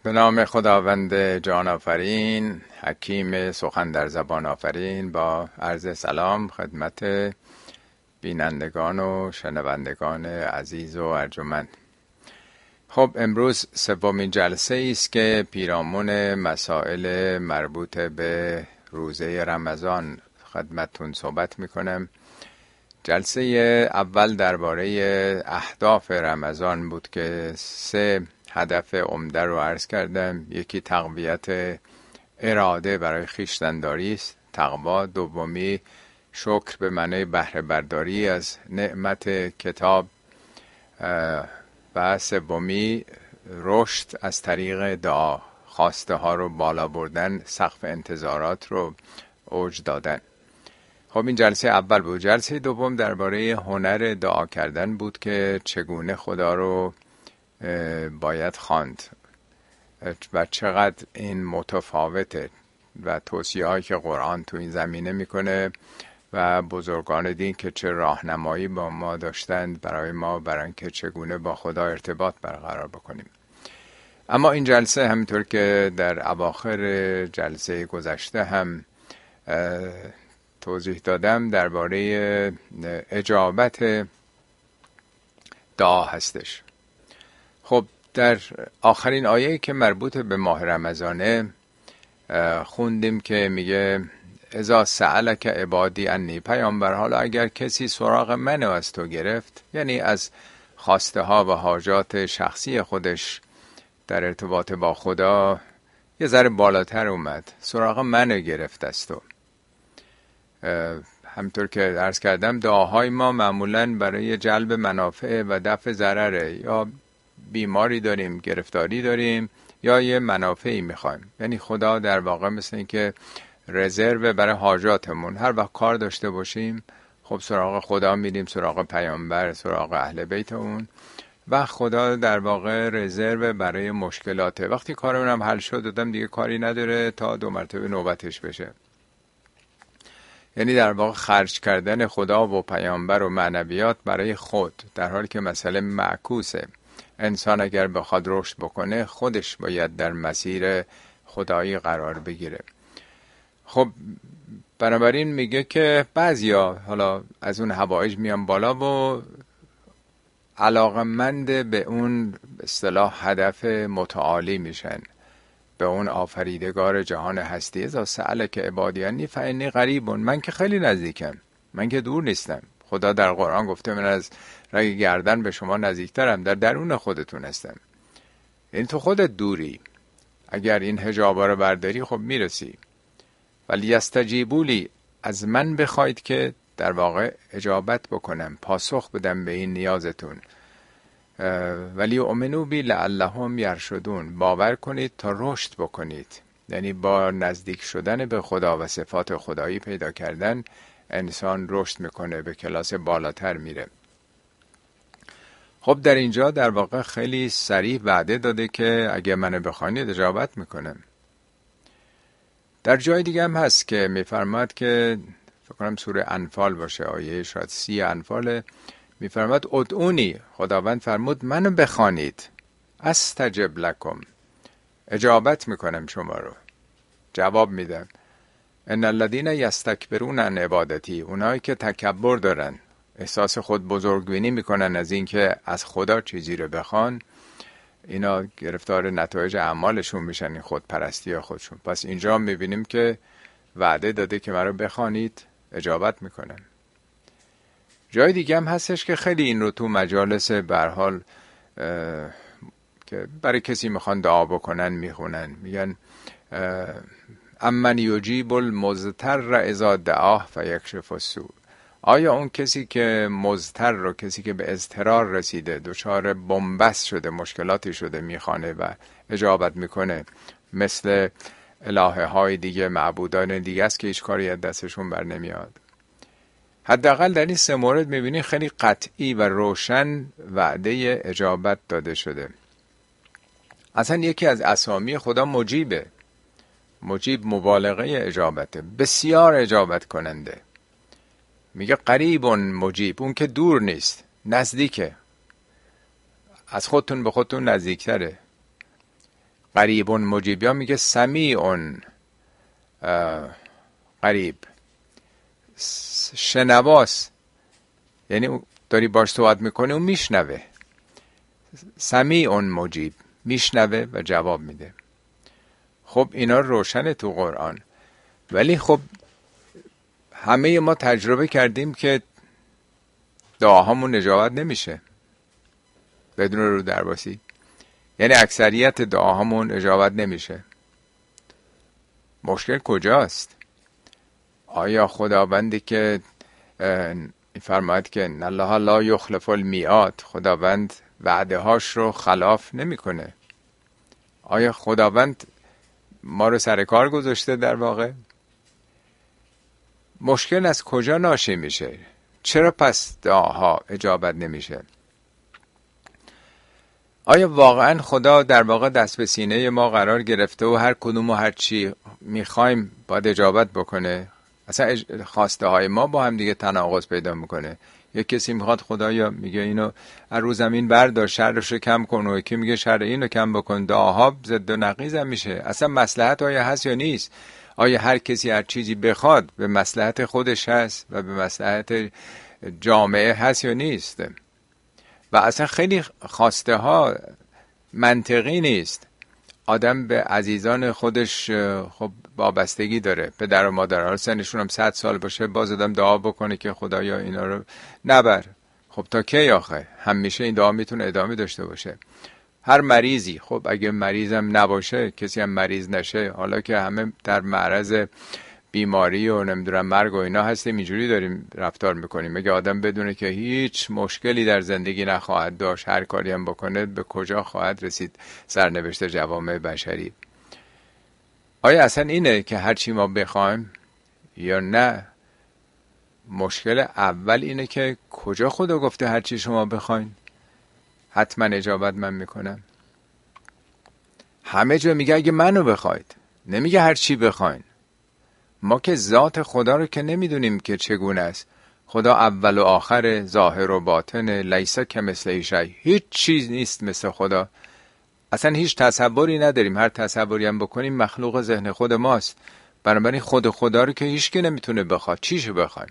به نام خداوند جان آفرین، حکیم سخن در زبان آفرین. با عرض سلام خدمت بینندگان و شنوندگان عزیز و ارجمند. خب امروز سومین جلسه است که پیرامون مسائل مربوط به روزه رمضان خدمتتون صحبت میکنم. جلسه اول درباره اهداف رمضان بود که 3 هدف عمده رو عرض کردم. یکی تقویت اراده برای خویشتن‌داری است، تقوا. دومی شکر به معنای بهره برداری از نعمت کتاب، و سومی رشد از طریق دعا، خواسته ها رو بالا بردن، سقف انتظارات رو اوج دادن. خب این جلسه اول بود. جلسه دوم درباره هنر دعا کردن بود که چگونه خدا رو باید خواند و چقدر این متفاوته و توصیه هایی که قرآن تو این زمینه میکنه و بزرگان دین که چه راهنمایی با ما داشتند برای ما، برای اینکه چگونه با خدا ارتباط برقرار بکنیم. اما این جلسه همینطور که در اواخر جلسه گذشته هم توضیح دادم درباره اجابت دعا هستش. خب در آخرین آیه‌ای که مربوط به ماه رمضانه خوندیم که میگه اذا سألک عبادی انی، پیامبر حالا اگر کسی سراغ منو از تو گرفت، یعنی از خواسته ها و حاجات شخصی خودش در ارتباط با خدا یه ذره بالاتر اومد، سراغ منو گرفت از تو. همطور که عرض کردم دعاهای ما معمولاً برای جلب منافع و دفع ضرره، یا بیماری داریم، گرفتاری داریم، یا یه منافعی میخوایم. یعنی خدا در واقع مثل این که رزرو برای حاجاتمون. هر وقت کار داشته باشیم خب سراغ خدا میریم، سراغ پیامبر، سراغ اهل بیت اون، و خدا در واقع رزرو برای مشکلاته. وقتی کارمون هم حل شد دادم دیگه کاری نداره تا 2 مرتبه نوبتش بشه. یعنی در واقع خرج کردن خدا و پیامبر و معنویات برای خود، در حالی که مسئله معکوسه. انسان اگر بخواد رشد بکنه خودش باید در مسیر خدایی قرار بگیره. خب بنابراین میگه که بعضیا حالا از اون حوائج میان بالا و علاقمند به اون اصطلاح هدف متعالی میشن، به اون آفریدگار جهان هستی. اذا سألک عبادی انی فانی قریب، من که خیلی نزدیکم، من که دور نیستم. خدا در قرآن گفته من از رگ گردن به شما نزدیکترم، در درون خودتون هستم. این تو خودت دوری، اگر این حجابا رو برداری خب میرسی. ولی استجیبولی، از من بخواید که در واقع اجابت بکنم، پاسخ بدم به این نیازتون. ولی اؤمنوا بی لعلهم یرشدون، باور کنید تا رشد بکنید. یعنی با نزدیک شدن به خدا و صفات خدایی پیدا کردن انسان رشد میکنه، به کلاس بالاتر میره. خب در اینجا در واقع خیلی صریح وعده داده که اگه منو بخواید اجابت میکنم. در جای دیگه هم هست که میفرماد که فکر کنم سوره انفال باشه، آیه شاید 30 انفال، میفرماد ادعونی، خداوند فرمود منو بخوانید، استجب لکم، اجابت میکنم شما رو، جواب میدم. ان الذين یستکبرون عن عبادتی، اونایی که تکبر دارن، احساس خود بزرگبینی میکنن از این که از خدا چیزی رو بخوان، اینا گرفتار نتایج اعمالشون میشن، این خودپرستی خودشون. پس اینجا میبینیم که وعده داده که مرا بخوانید اجابت میکنم. جای دیگه هم هستش که خیلی این رو تو مجالس به هر حال که برای کسی میخوان دعا بکنن میخونن، میگن امن یجیب المضطر اذا دعاه فیکشف السوء. آیا اون کسی که مضطر رو، کسی که به اضطرار رسیده، دچار بنبست شده، مشکلاتی شده، میخوانه و اجابت میکنه، مثل الهه های دیگه، معبودان دیگه است که هیچ کاری از دستشون بر نمیاد. حداقل در این 3 مورد میبینی خیلی قطعی و روشن وعده اجابت داده شده. اصلا یکی از اسامی خدا مجیبه. مجیب مبالغه اجابته، بسیار اجابت کننده. میگه قریب مجیب، اون که دور نیست، نزدیکه، از خودتون به خودتون نزدیکتره. قریب مجیب، یا میگه سمیع قریب، شنواست، یعنی داری باش صحبت میکنه اون میشنوه. سمیع مجیب، میشنوه و جواب میده. خب اینا روشنه تو قرآن، ولی خب همه ما تجربه کردیم که دعاهامون اجابت نمیشه بدون رو درباسی. یعنی اکثریت دعاهامون اجابت نمیشه. مشکل کجاست؟ آیا خداوندی که فرماید که ان الله لا یخلف المیعاد، خداوند وعده هاش رو خلاف نمیکنه، آیا خداوند ما رو سر کار گذاشته؟ در واقع مشکل از کجا ناشی میشه؟ چرا پس دعاها اجابت نمیشه؟ آیا واقعا خدا در واقع دست به سینه ما قرار گرفته و هر کدوم و هر چی میخوایم باید اجابت بکنه؟ اصلا خواسته های ما با هم دیگه تناقض پیدا میکنه. یک کسی میخواد خدایا میگه اینو از رو زمین بردار، شرش رو کم کن، و یکی میگه شر اینو کم بکن. دعاها ضد و نقیض هم میشه. اصلا مصلحت آیا هست یا نیست؟ آیا هر کسی هر چیزی بخواد به مصلحت خودش هست و به مصلحت جامعه هست یا نیست؟ و اصلا خیلی خواسته ها منطقی نیست. آدم به عزیزان خودش خب وابستگی داره، پدر و مادرها، سنشون هم 100 سال باشه باز آدم دعا بکنه که خدایا اینا رو نبر. خب تا کی آخه؟ همیشه این دعا میتونه ادامه داشته باشه. هر مریضی، خب اگه مریضم نباشه، کسی هم مریض نشه، حالا که همه در معرض بیماری و نمیدونم مرگ و اینا هستیم، اینجوری داریم رفتار میکنیم. اگه آدم بدونه که هیچ مشکلی در زندگی نخواهد داشت، هر کاری هم بکنه، به کجا خواهد رسید سرنوشت جوامع بشری؟ آیا اصلا اینه که هر چی ما بخوایم یا نه؟ مشکل اول اینه که کجا خدا گفته هر چی شما بخواین حتما اجابت من میکنم؟ همه جا میگه اگه منو بخواید، نمیگه هر چی بخواین. ما که ذات خدا رو که نمیدونیم که چگونه است. خدا اول و آخر، ظاهر و باطن، لیس کمثله شیء، هیچ چیز نیست مثل خدا. اصلا هیچ تصوری نداریم، هر تصوری هم بکنیم مخلوق ذهن خود ماست. بنابراین خود خدا رو که هیچ کی نمیتونه بخواد. چیشو بخوایم؟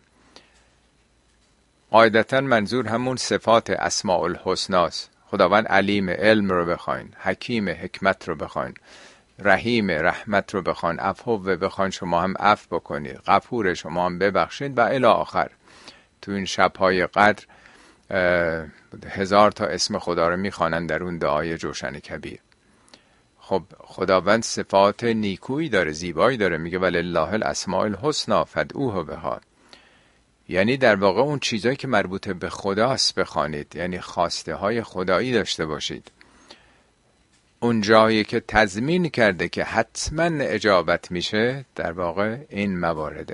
قاعدتا منظور همون صفات اسماء الحسناست. خداوند علیم، علم رو بخواین، حکیم، حکمت رو بخواین، رحیم، رحمت رو بخواین، عفو بخواین شما هم عفو بکنید، غفور شما هم ببخشید و الی آخر. تو این شب‌های قدر 1000 تا اسم خدا رو میخوانن در اون دعای جوشن کبیر. خب خداوند صفات نیکویی داره، زیبایی داره، میگه ولله الاسماء الحسنی فادعوه بها. یعنی در واقع اون چیزایی که مربوط به خداست بخوانید، یعنی خواسته های خدایی داشته باشید. اون جایی که تضمین کرده که حتما اجابت میشه در واقع این موارده.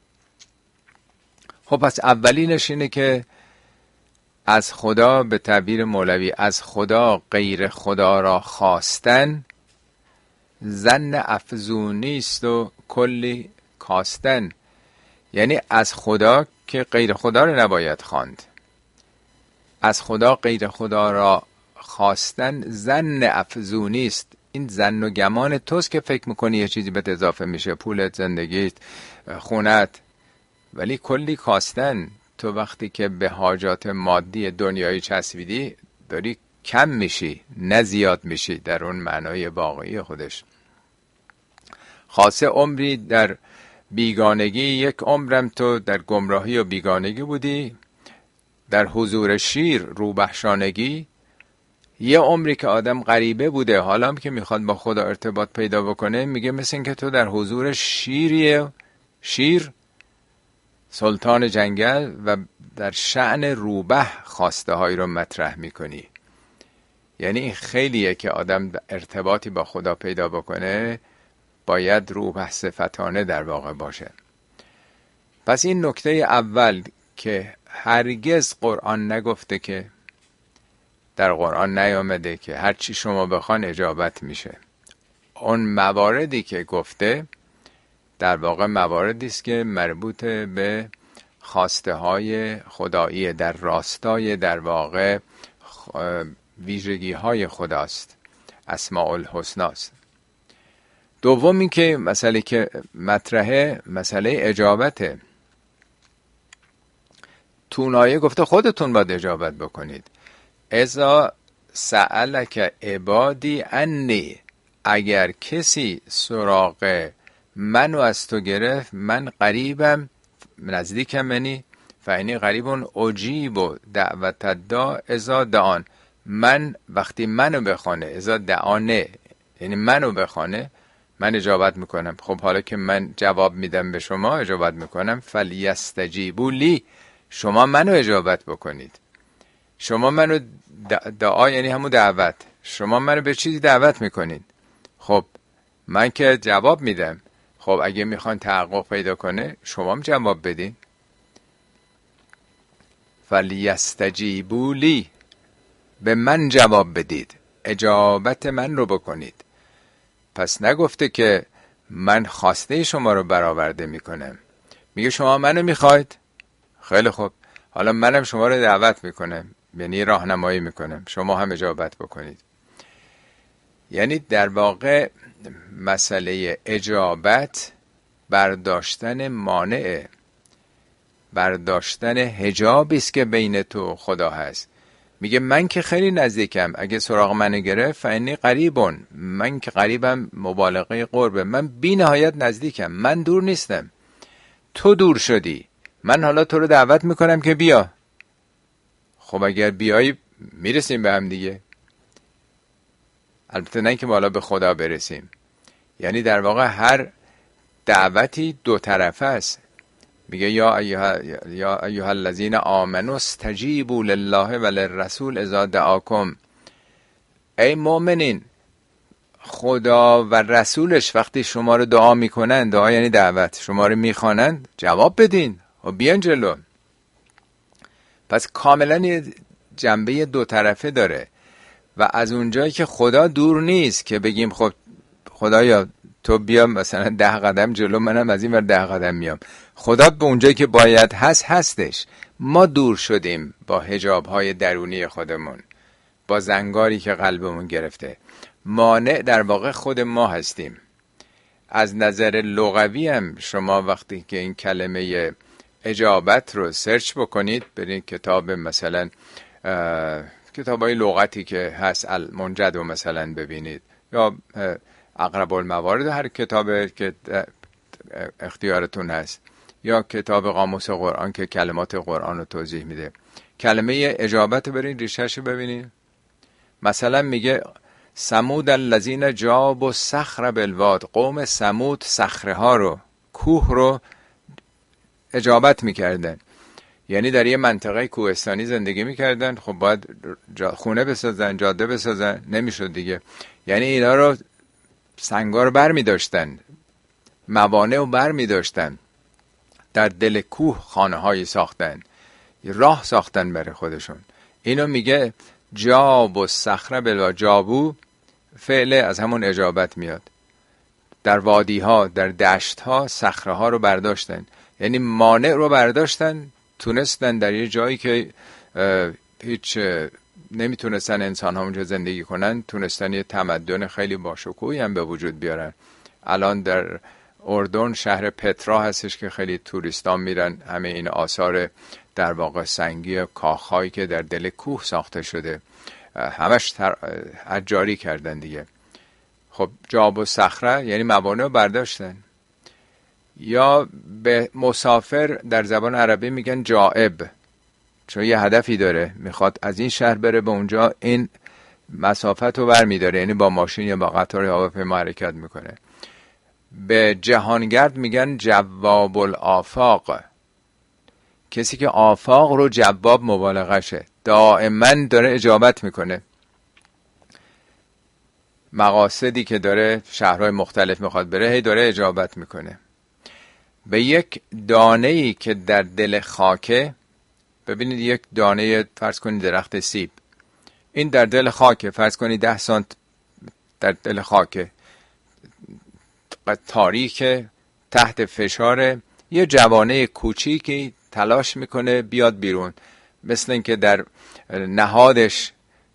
خب پس اولینش اینه که از خدا، به تعبیر مولوی، از خدا غیر خدا را خواستن ظن افزونی است و کلی کاستن. یعنی از خدا که غیر خدا رو نباید خواند. از خدا غیر خدا را خواستن ظن افزونی است. این ظن و گمان توست که فکر میکنی یه چیزی بهت اضافه میشه، پولت، زندگیت، خونت، ولی کلی کاستن. تو وقتی که به حاجات مادی دنیایی چسبیدی داری کم میشی نه زیاد میشی در اون معنای واقعی خودش. خاصه عمری در بیگانگی، یک عمرم تو در گمراهی و بیگانگی بودی، در حضور شیر روبهشانگی. یه عمری که آدم غریبه بوده، حالا هم که میخواد با خدا ارتباط پیدا بکنه میگه مثل این که تو در حضور شیریه، شیر سلطان جنگل، و در شأن روبه خواسته هایی رو مطرح میکنی. یعنی این خیلیه که آدم ارتباطی با خدا پیدا بکنه باید روبه صفتانه در واقع باشه. پس این نکته اول که هرگز قرآن نگفته، که در قرآن نیامده که هر چی شما بخوان اجابت میشه. اون مواردی که گفته در واقع مواردی است که مربوط به خواسته های خدایی، در راستای در واقع ویژگی های خداست. اسماء الحسنا است. دوم این که مسئله که مطرحه مسئله اجابته. تونایه گفته خودتون باید اجابت بکنید. اذا سألک عبادی انی، اگر کسی سراغ منو از تو گرفت، من قریبم، نزدیکم، منی فعنی قریبون اجیب دعوت الداع اذا دعان. من وقتی منو بخوانه، اذا دعانه یعنی منو بخوانه، من اجابت میکنم. خب حالا که من جواب میدم به شما، اجابت میکنم. فلیستجیبوا لی، شما منو اجابت بکنید. شما منو دعا یعنی همون دعوت، شما منو به چیزی دعوت میکنید. خب من که جواب میدم. خب اگه میخوان تحقق پیدا کنه، شما هم جواب بدین. فلیستجیبوا لی، به من جواب بدید، اجابت من رو بکنید. پس نگفته که من خواسته شما رو برآورده میکنم، میگه شما منو میخواید، خیلی خوب، حالا منم شما رو دعوت میکنم، یعنی راهنمایی میکنم، شما هم اجابت بکنید. یعنی در واقع مسئله اجابت برداشتن مانعه، برداشتن حجابی است که بین تو خدا هست. میگه من که خیلی نزدیکم، اگه سراغ من گرفت فعنی قریبون، من که قریبم مبالغه قربه، من بی نهایت نزدیکم، من دور نیستم. تو دور شدی، من حالا تو رو دعوت میکنم که بیا. خب اگر بیایی میرسیم به هم دیگه، البته نه که بالا به خدا برسیم. یعنی در واقع هر دعوتی دو طرفه است. میگه یا ایها الذین آمنوا استجیبوا لله و للرسول اذا دعاکم. ای مؤمنین، خدا و رسولش وقتی شما رو دعا میکنن، دعا یعنی دعوت، شما رو میخوانن، جواب بدین و بیان جلو. پس کاملا یه جنبه دو طرفه داره. و از اونجایی که خدا دور نیست که بگیم خب خدایا تو بیا مثلا 10 قدم جلو، منم از این ور 10 قدم میام. خدا به اونجایی که باید هستش. ما دور شدیم با حجاب‌های درونی خودمون، با زنگاری که قلبمون گرفته. مانع در واقع خود ما هستیم. از نظر لغوی هم شما وقتی که این کلمه اجابت رو سرچ بکنید، برین کتاب مثلا کتابای لغتی که هست المنجد و مثلا ببینید، یا اقرب الموارد، هر کتابی که اختیارتون هست، یا کتاب قاموس قرآن که کلمات قرآن رو توضیح میده. کلمه اجابت رو برین ریشه‌شو ببینید. مثلا میگه ثمود الذین جابوا الصخر بالواد، قوم ثمود صخره ها رو، کوه رو اجابت میکردن. یعنی در یه منطقه کوهستانی زندگی میکردن، خب باید خونه بسازن، جاده بسازن، نمیشد دیگه. یعنی اینا رو سنگا رو بر میداشتن، موانع رو بر میداشتن، در دل کوه خانه هایی ساختن، راه ساختن برای خودشون. اینو میگه جابوا الصخر بالواد. جابو فعل از همون اجابت میاد. در وادی ها، در دشت ها صخره ها رو برداشتن، یعنی مانع رو برداشتن، تونستن در یه جایی که هیچ نمیتونستن انسان ها اونجا زندگی کنن، تونستن یه تمدن خیلی باشکوهی هم به وجود بیارن. الان در اردن شهر پترا هستش که خیلی توریستان میرن، همه این آثار در واقع سنگی کاخهایی که در دل کوه ساخته شده همش حجاری کردن دیگه. خب جابوا الصخره یعنی موانع رو برداشتن. یا به مسافر در زبان عربی میگن جائب، چون یه هدفی داره، میخواد از این شهر بره به اونجا، این مسافت رو برمیداره، یعنی با ماشین یا با قطار یا هواپیما حرکت میکنه. به جهانگرد میگن جواب الآفاق، کسی که آفاق رو جواب مبالغه شه، دائما داره اجابت میکنه. مقاصدی که داره، شهرهای مختلف میخواد بره، هی داره اجابت میکنه. به یک دانه‌ای که در دل خاکه، ببینید یک دانه، فرض کنید درخت سیب، این در دل خاکه، فرض کنید 10 سانت در دل خاکه، تاریکه، تحت فشار، یه جوانه کوچیکی تلاش میکنه بیاد بیرون، مثل این که در نهادش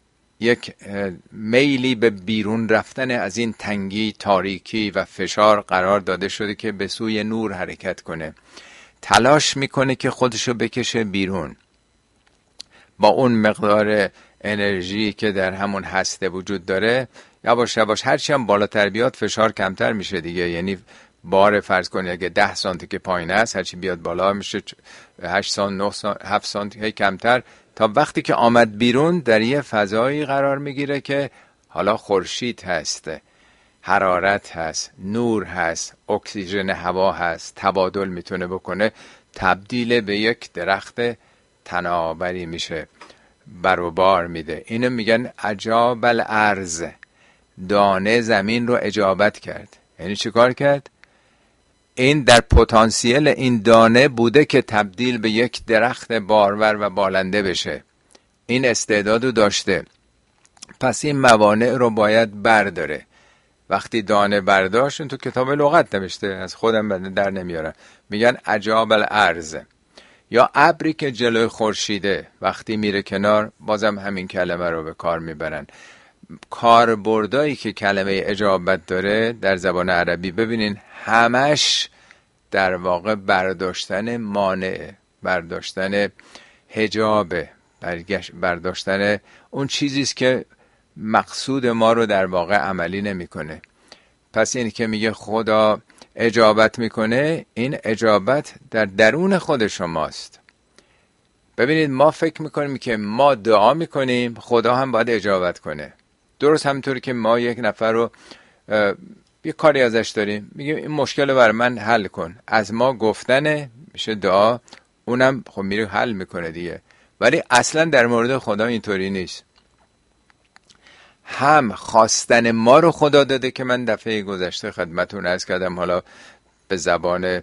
یک میلی به بیرون رفتن از این تنگی، تاریکی و فشار قرار داده شده که به سوی نور حرکت کنه. تلاش میکنه که خودشو بکشه بیرون. با اون مقدار انرژی که در همون هسته وجود داره، یواش یواش هرچی هم بالاتر بیاد فشار کمتر میشه دیگه. یعنی بار فرض کنید اگه 10 سانتی که پایین است، هرچی بیاد بالا میشه 8 سانت، 9 سانت، 7 سانتی هی کمتر، تا وقتی که آمد بیرون در یه فضایی قرار میگیره که حالا خورشید هست، حرارت هست، نور هست، اکسیژن هوا هست، تبادل میتونه بکنه، تبدیل به یک درخت تناوری میشه، بر و بار میده. اینو میگن عجاب الارض. دانه زمین رو اجابت کرد. یعنی چی کار کرد؟ این در پتانسیل این دانه بوده که تبدیل به یک درخت بارور و بالنده بشه. این استعدادو داشته. پس این موانع رو باید برداره. وقتی دانه برداشت، تو کتاب لغت نوشته، از خودم در نمیارم، میگن عجاب الارض. یا ابری که جلوی خورشیده وقتی میره کنار، بازم همین کلمه رو به کار میبرن. کاربردایی که کلمه اجابت داره در زبان عربی، ببینین همش در واقع برداشتن مانع، برداشتن حجاب، برداشتن اون چیزیست که مقصود ما رو در واقع عملی نمیکنه. پس این که میگه خدا اجابت میکنه، این اجابت در درون خود شماست. ببینید ما فکر میکنیم که ما دعا میکنیم خدا هم باید اجابت کنه. درست همونطوری که ما یک نفر رو یه کاری ازش داریم، میگیم این مشکل رو برای من حل کن، از ما گفتنه میشه دعا، اونم خب میره حل میکنه دیگه. ولی اصلا در مورد خدا اینطوری نیست. هم خواستن ما رو خدا داده که من دفعه گذشته خدمتون عرض کردم، حالا به زبان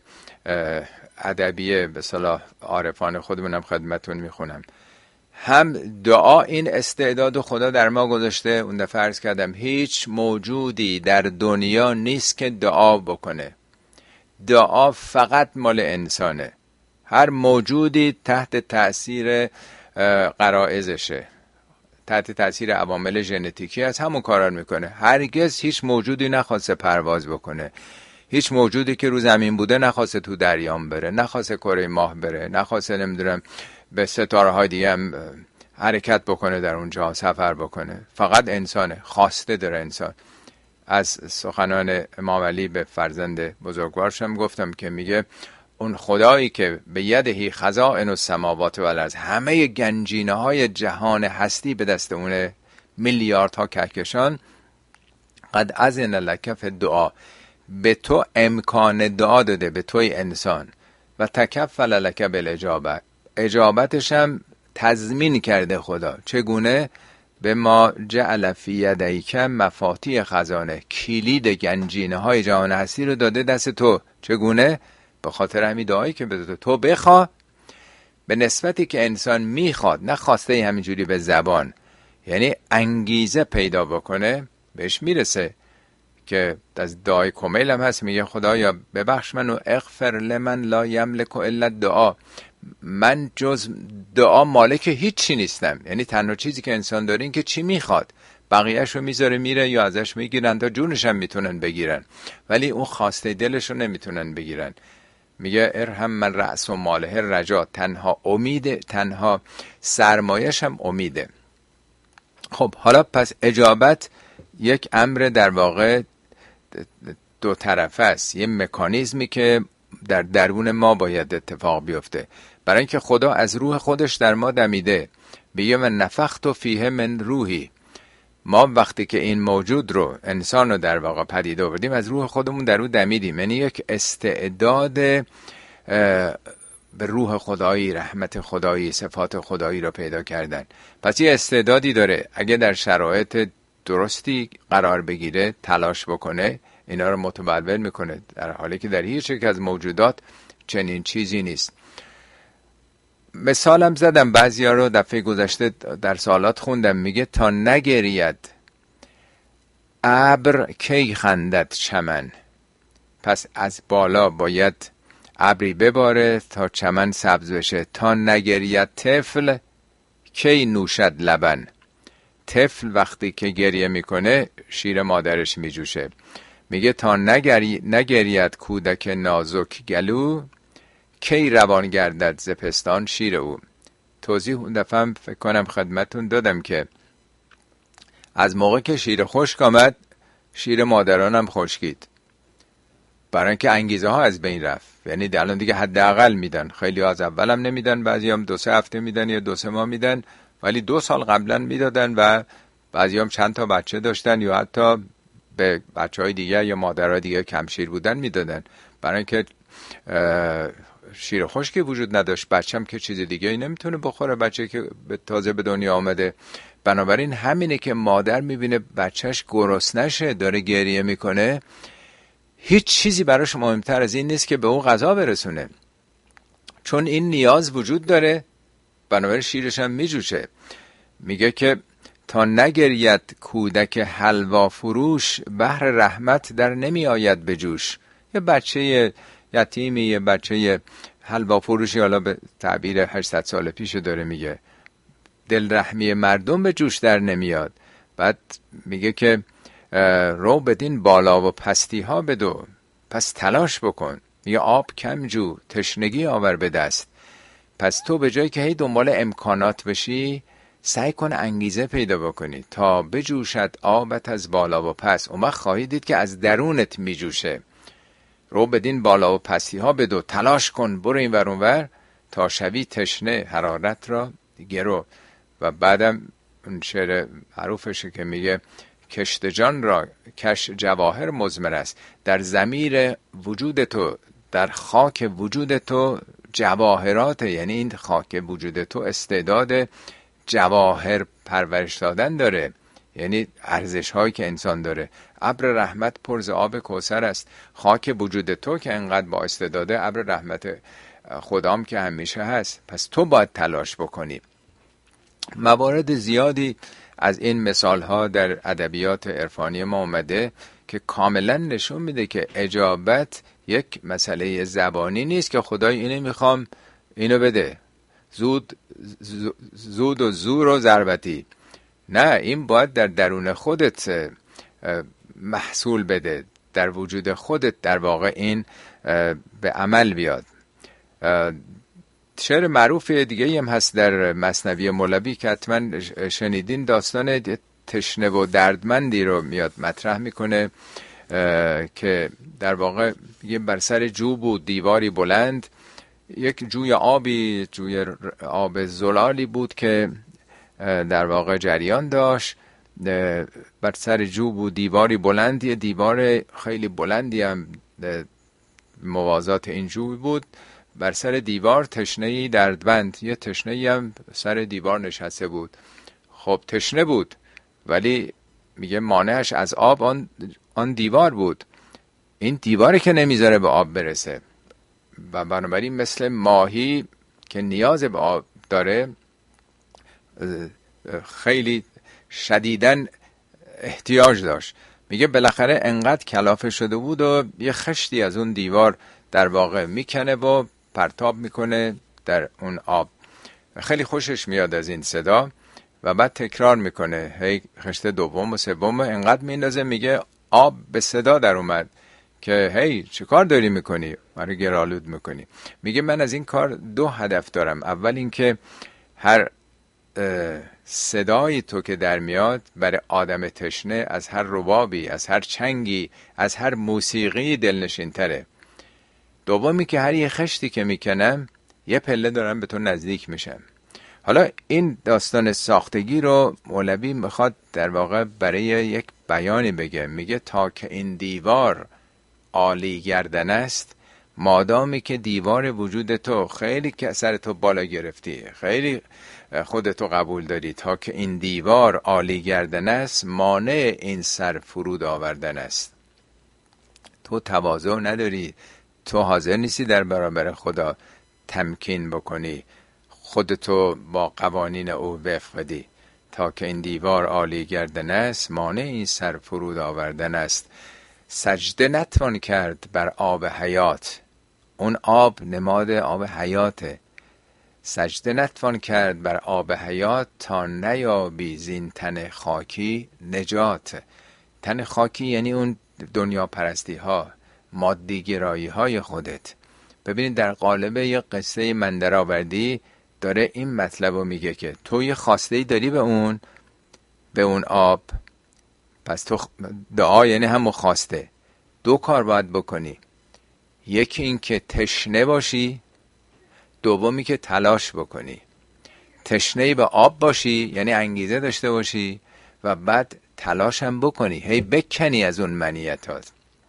ادبی به اصطلاح عارفان خودمونم خدمتون میخونم. هم دعا این استعداد خدا در ما گذاشته. اون دفعه عرض کردم هیچ موجودی در دنیا نیست که دعا بکنه. دعا فقط مال انسانه. هر موجودی تحت تأثیر غرایزشه، تحت تأثیر عوامل ژنتیکی از همون کارا میکنه. هرگز هیچ موجودی نخواسته پرواز بکنه. هیچ موجودی که رو زمین بوده نخواسته تو دریام بره، نخواسته کره ماه بره، نخواسته نمیدونم به ستاره های دیگه هم حرکت بکنه، در اونجا سفر بکنه. فقط انسانه، خواسته داره انسان. از سخنان امام علی به فرزند بزرگوارش هم گفتم که میگه اون خدایی که به یدهی خزائن السماوات و الارض، همه گنجینه های جهان هستی به دست اونه، میلیاردها کهکشان، قد اذن لک فی الدعا، به تو امکان دعا داده، به توی انسان، و تکفل لک بالاجابه، اجابتش هم تضمین کرده خدا. چگونه؟ به ما جعل فی یدیک مفاتیح خزانه، کلید گنجینه های جهان هستی رو داده دست تو. چگونه؟ به خاطر همین دعایی که بده تو بخوا. به نسبتی که انسان میخواد، نه خواسته همینجوری به زبان، یعنی انگیزه پیدا بکنه، بهش میرسه. که از دعای کمیل هم هست، میگه خدایا ببخش من و اغفر لمن لا یملک الا الدعا، من جز دعا مالک هیچی نیستم. یعنی تنها چیزی که انسان داره این که چی میخواد، بقیهش رو میذاره میره یا ازش میگیرن، تا جونش هم میتونن بگیرن، ولی اون خواسته دلش رو نمیتونن بگیرن. میگه ارحم من رأس و ماله رجا، تنها امید، تنها سرمایش هم امیده. خب حالا پس اجابت یک امر در واقع دو طرفه است، یه مکانیزمی که در درون ما باید اتفاق بیفته. برای اینکه خدا از روح خودش در ما دمیده، میگه من نفخت فیه من روحی. ما وقتی که این موجود رو، انسان رو در واقع پدید آوردیم، از روح خودمون در او دمیدیم. یعنی یک استعداد به روح خدایی، رحمت خدایی، صفات خدایی رو پیدا کردن. پس یه استعدادی داره، اگه در شرایط درستی قرار بگیره، تلاش بکنه، اینا رو متبلور میکنه، در حالی که در هیچ یک از موجودات چنین چیزی نیست. مثالم زدم، بعضیا رو دفعه گذشته در سوالات خوندم، میگه تا نگرید ابر کی خندد چمن. پس از بالا باید ابری بباره تا چمن سبز بشه. تا نگرید طفل کی نوشد لبن. طفل وقتی که گریه میکنه شیر مادرش میجوشه. میگه تا نگرید کودک نازک گلو، کی روان گردد ز پستان شیر او. توضیح اون دفعه هم فکر کنم خدمتون دادم که از موقع که شیر خشک آمد شیر مادران هم خشکید، برای اینکه انگیزه ها از بین رفت. یعنی الان دیگه حداقل میدن، خیلی از اول هم نمیدن، بعضی هم 2-3 هفته میدن یا 2-3 ماه میدن، ولی 2 سال قبلا میدادن و بعضی هم چند تا بچه داشتن یا حتی به بچه های دیگه یا مادرها دیگه کم شیر بودن میدادن، برای اینکه شیر خشکی وجود نداشت. بچه هم که چیز دیگه ای نمیتونه بخوره، بچه که تازه به دنیا آمده. بنابراین همینه که مادر میبینه بچهش گرسنشه، داره گریه میکنه، هیچ چیزی براش مهمتر از این نیست که به اون غذا برسونه، چون این نیاز وجود داره، بنابراین شیرش هم میجوشه. میگه که تا نگرید کودک حلوا فروش، بحر رحمت در نمی آید به جوش. یه بچه یتیمی، یه بچه حلوا فروشی، حالا به تعبیر 800 سال پیش داره میگه، دل رحمی مردم به جوش در نمیاد. بعد میگه که رو بدین بالا و پستی ها بدو، پس تلاش بکن. میگه آب کم جو، تشنگی آور به دست. پس تو به جایی که هی دنبال امکانات بشی، سعی کن انگیزه پیدا بکنی تا بجوشد آبت از بالا و پس. اون وقت خواهی دید که از درونت میجوشه. رو بدین بالا و پستی ها بدو، تلاش کن، برو این ور اون ور تا شوی تشنه، حرارت را گرو. و بعدم اون شعر معروفشه که میگه کشت جان را کش جواهر مزمر است. در ضمیر وجود تو، در خاک وجود تو جواهرات، یعنی این خاک وجود تو استعداد جواهر پرورش دادن داره، یعنی ارزش هایی که انسان داره. ابر رحمت پر ز آب کوثر است. خاک وجود تو که انقدر با استعداده، ابر رحمت خدام که همیشه هست. پس تو باید تلاش بکنی. موارد زیادی از این مثال ها در ادبیات عرفانی ما اومده که کاملا نشون میده که اجابت یک مسئله زبانی نیست که خدای اینو میخوام اینو بده، زود و زور و ضربتی. نه، این باید در درون خودت محصول بده، در وجود خودت در واقع این به عمل بیاد. شعر معروف دیگه هم هست در مثنوی مولوی که حتما شنیدین، داستان تشنه و دردمندی رو میاد مطرح میکنه که در واقع یه بر سر جو بود دیواری بلند، یک جوی آبی، جوی آب زلالی بود که در واقع جریان داشت. بر سر جو بود دیواری بلند، یه دیوار خیلی بلندی هم موازات این جوی بود. بر سر دیوار تشنه‌ای دردمند، یه تشنه‌ای هم سر دیوار نشسته بود. خب تشنه بود، ولی میگه مانعش از آب آن دیوار بود. این دیواری که نمیذاره به آب برسه. و بنابراین مثل ماهی که نیاز به آب داره، خیلی شدیداً احتیاج داشت. میگه بالاخره انقدر کلافه شده بود و یه خشتی از اون دیوار در واقع میکنه و پرتاب میکنه در اون آب. خیلی خوشش میاد از این صدا و بعد تکرار میکنه، هی خشت دوم و سوم انقدر میندازه، میگه آب به صدا در اومد که هی چه کار داری میکنی؟ منو گرالود میکنی. میگه من از این کار 2 هدف دارم. اول اینکه هر صدایی تو که در میاد برای آدم تشنه از هر ربابی، از هر چنگی، از هر موسیقی دلنشین تره. دومی که هر یه خشتی که میکنم یه پله دارم به تو نزدیک میشم. حالا این داستان ساختگی رو مولوی میخواد در واقع برای یک بیانی بگه. میگه تا که این دیوار عالی گردن است، مادامی که دیوار وجود تو خیلی که سر تو بالا گرفتی، خیلی خودتو قبول داری، تا که این دیوار عالی گردن است، مانع این سر فرود آوردن است. تو تواضع نداری، تو حاضر نیستی در برابر خدا تمکین بکنی، خودتو با قوانین او وفق بدی. تا که این دیوار عالی گردن است، مانع این سر فرود آوردن است. سجده نتوان کرد بر آب حیات. اون آب نماد آب حیاته. سجده نتوان کرد بر آب حیات، تا نیابی زین تن خاکی نجات. تن خاکی یعنی اون دنیا پرستی ها، مادی گرایی های خودت. ببینید در قالب یه قصه من درآوردی داره این مطلب رو میگه که تو یه خواسته‌ای داری به اون آب، پس تو دعا یعنی هم خواسته. دو کار باید بکنی، یکی این که تشنه باشی، دومی که تلاش بکنی. تشنه به آب باشی یعنی انگیزه داشته باشی و بعد تلاش هم بکنی، هی بکنی از اون منیتات.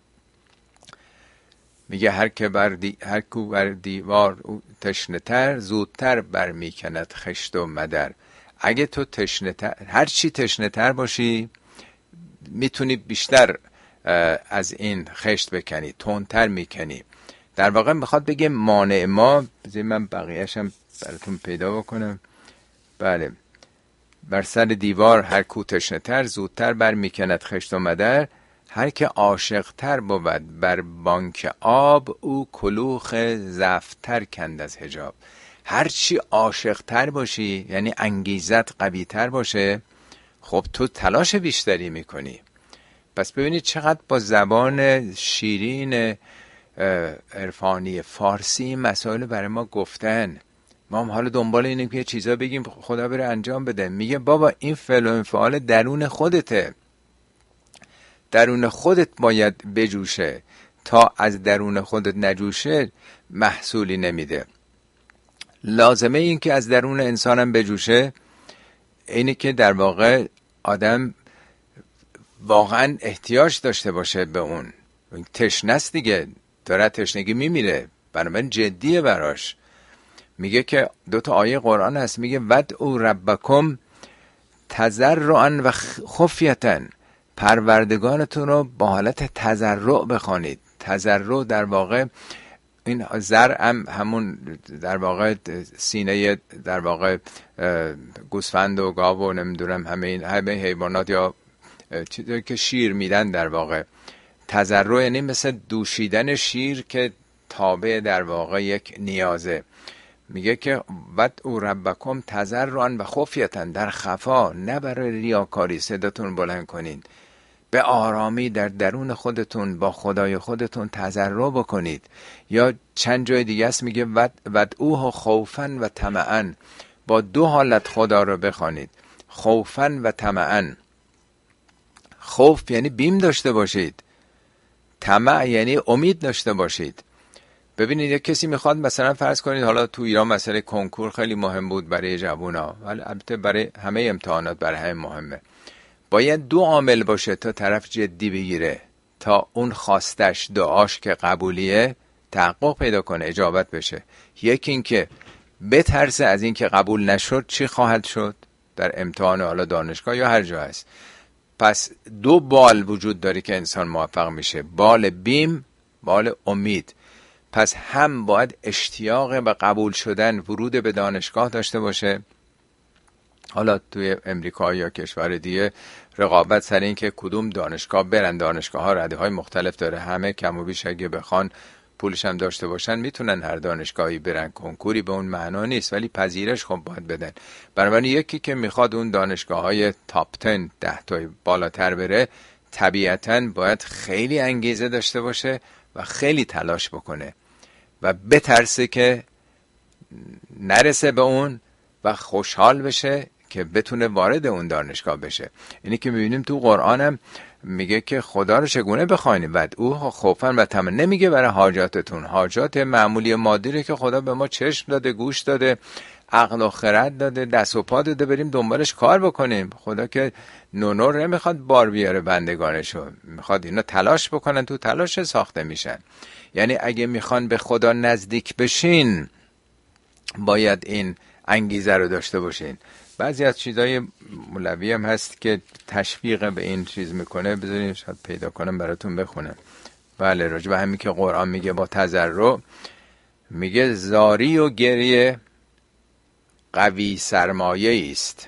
میگه هر کو بر دیوار تشنه تر، زودتر برمیکند خشت و مدر. اگه تو تشنه تر، هر چی تشنه تر باشی میتونی بیشتر از این خشت بکنی، تندتر میکنی. در واقع میخواد بگه مانع ما، بذارید من بقیه‌شم براتون پیدا بکنم. بله، بر سر دیوار هر کو تشنه تر، زودتر برمیکند خشت و مدر. هر که عاشق تر بود بر بانک آب، او کلوخ زفتر کند از حجاب. هر چی عاشق تر باشی یعنی انگیزت قوی تر باشه، خب تو تلاش بیشتری میکنی. پس ببینید چقدر با زبان شیرین عرفانی فارسی این مسائل برای ما گفتن. ما هم حالا دنبال اینیم که چیزا بگیم خدا بره انجام بده. میگه بابا این فعل و انفعال درون خودته، درون خودت باید بجوشه. تا از درون خودت نجوشه محصولی نمیده. لازمه این که از درون انسانم بجوشه اینه که در واقع آدم واقعا احتیاج داشته باشه به اون. تشنه است دیگه، داره تشنگی میمیره، بنابراین جدیه براش. میگه که 2 آیه قرآن هست، میگه ودعوا ربکم تضرعا و خفیة، پروردگارتون رو با حالت تضرع بخوانید. تضرع در واقع این زرع همون در واقع سینه در واقع گوسفند و گاو و نمیدونم همه حیوانات یا چیزی که شیر میدن. در واقع تضرع یعنی مثل دوشیدن شیر که تابع در واقع یک نیازه. میگه که ودعوا ربکم تضرعا و خفیة، در خفا، نه برای ریاکاری صداتون بلند کنید، به آرامی در درون خودتون با خدای خودتون تضرع بکنید. یا چند جای دیگه است میگه ودعوه خوفا و طمعا، با 2 حالت خدا رو بخوانید، خوفا و طمعا. خوف یعنی بیم داشته باشید، طمع یعنی امید داشته باشید. ببینید یک کسی میخواد مثلا فرض کنید، حالا تو ایران مسئله کنکور خیلی مهم بود برای جوونا، ولی البته برای همه امتحانات برای همه مهمه. باید 2 عامل باشه تا طرف جدی بگیره، تا اون خواستش دعاش که قبولیه تحقق پیدا کنه، اجابت بشه. یکی این که بترسه از این که قبول نشد چی خواهد شد در امتحان، حالا دانشگاه یا هر جا هست. پس 2 بال وجود داره که انسان موفق میشه، بال بیم، بال امید. پس هم باید اشتیاق به قبول شدن، ورود به دانشگاه داشته باشه. حالا توی امریکا یا کشور دیگه رقابت سر این که کدوم دانشگاه برن، دانشگاه ها رده های مختلف داره، همه کم و بیش اگه بخوان پولش هم داشته باشن میتونن هر دانشگاهی برن. کنکوری به اون معنا نیست، ولی پذیرش خب باید بدن. بنابراین یکی که میخواد اون دانشگاه های تاپ 10 تای بالاتر بره، طبیعتاً باید خیلی انگیزه داشته باشه و خیلی تلاش بکنه و بترسه که نرسه به اون و خوشحال بشه که بتونه وارد اون دانشگاه بشه. اینی که میبینیم تو قرآن هم میگه که خدا رو چگونه بخواینیم. ودعوه خوفا و طمعا، نمیگه برای حاجاتتون، حاجات معمولی مادی رو که خدا به ما چشم داده، گوش داده، عقل و خرد داده، دست و پا داده، بریم دنبالش کار بکنیم. خدا که نونور نمیخواد بار بیاره بندگانشو، میخواد اینا تلاش بکنن، تو تلاش ساخته میشن. یعنی اگه میخوان به خدا نزدیک بشین باید این انگیزه رو داشته باشین. بعضی از چیزای مولوی هم هست که تشویق به این چیز میکنه، بذارین شاید پیدا کنم براتون بخونم. بله، راجع به همین که قرآن میگه با تضرع، میگه زاری و گریه قوی سرمایه است،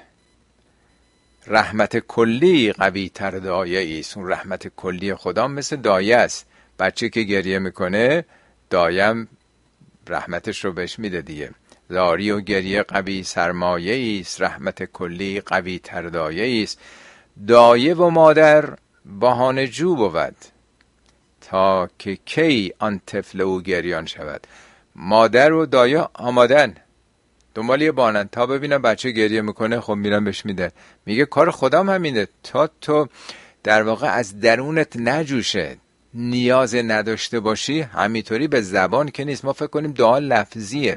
رحمت کلی قوی تر دایه است. اون رحمت کلی خدا مثل دایه است، بچه که گریه میکنه دایم رحمتش رو بهش میده دیگه. زاری و گریه قوی سرمایه است، رحمت کلی قوی تردایه است. دایه و مادر بهانه جو بود، تا که کی آن طفل او گریان شود. مادر و دایه آمادن، دنبال یه بانن تا ببینم بچه گریه میکنه، خب میرم بهش میده. میگه کار خدام همینه، تا تو در واقع از درونت نجوشه، نیاز نداشته باشی. همینطوری به زبان که نیست، ما فکر کنیم دعا لفظیه.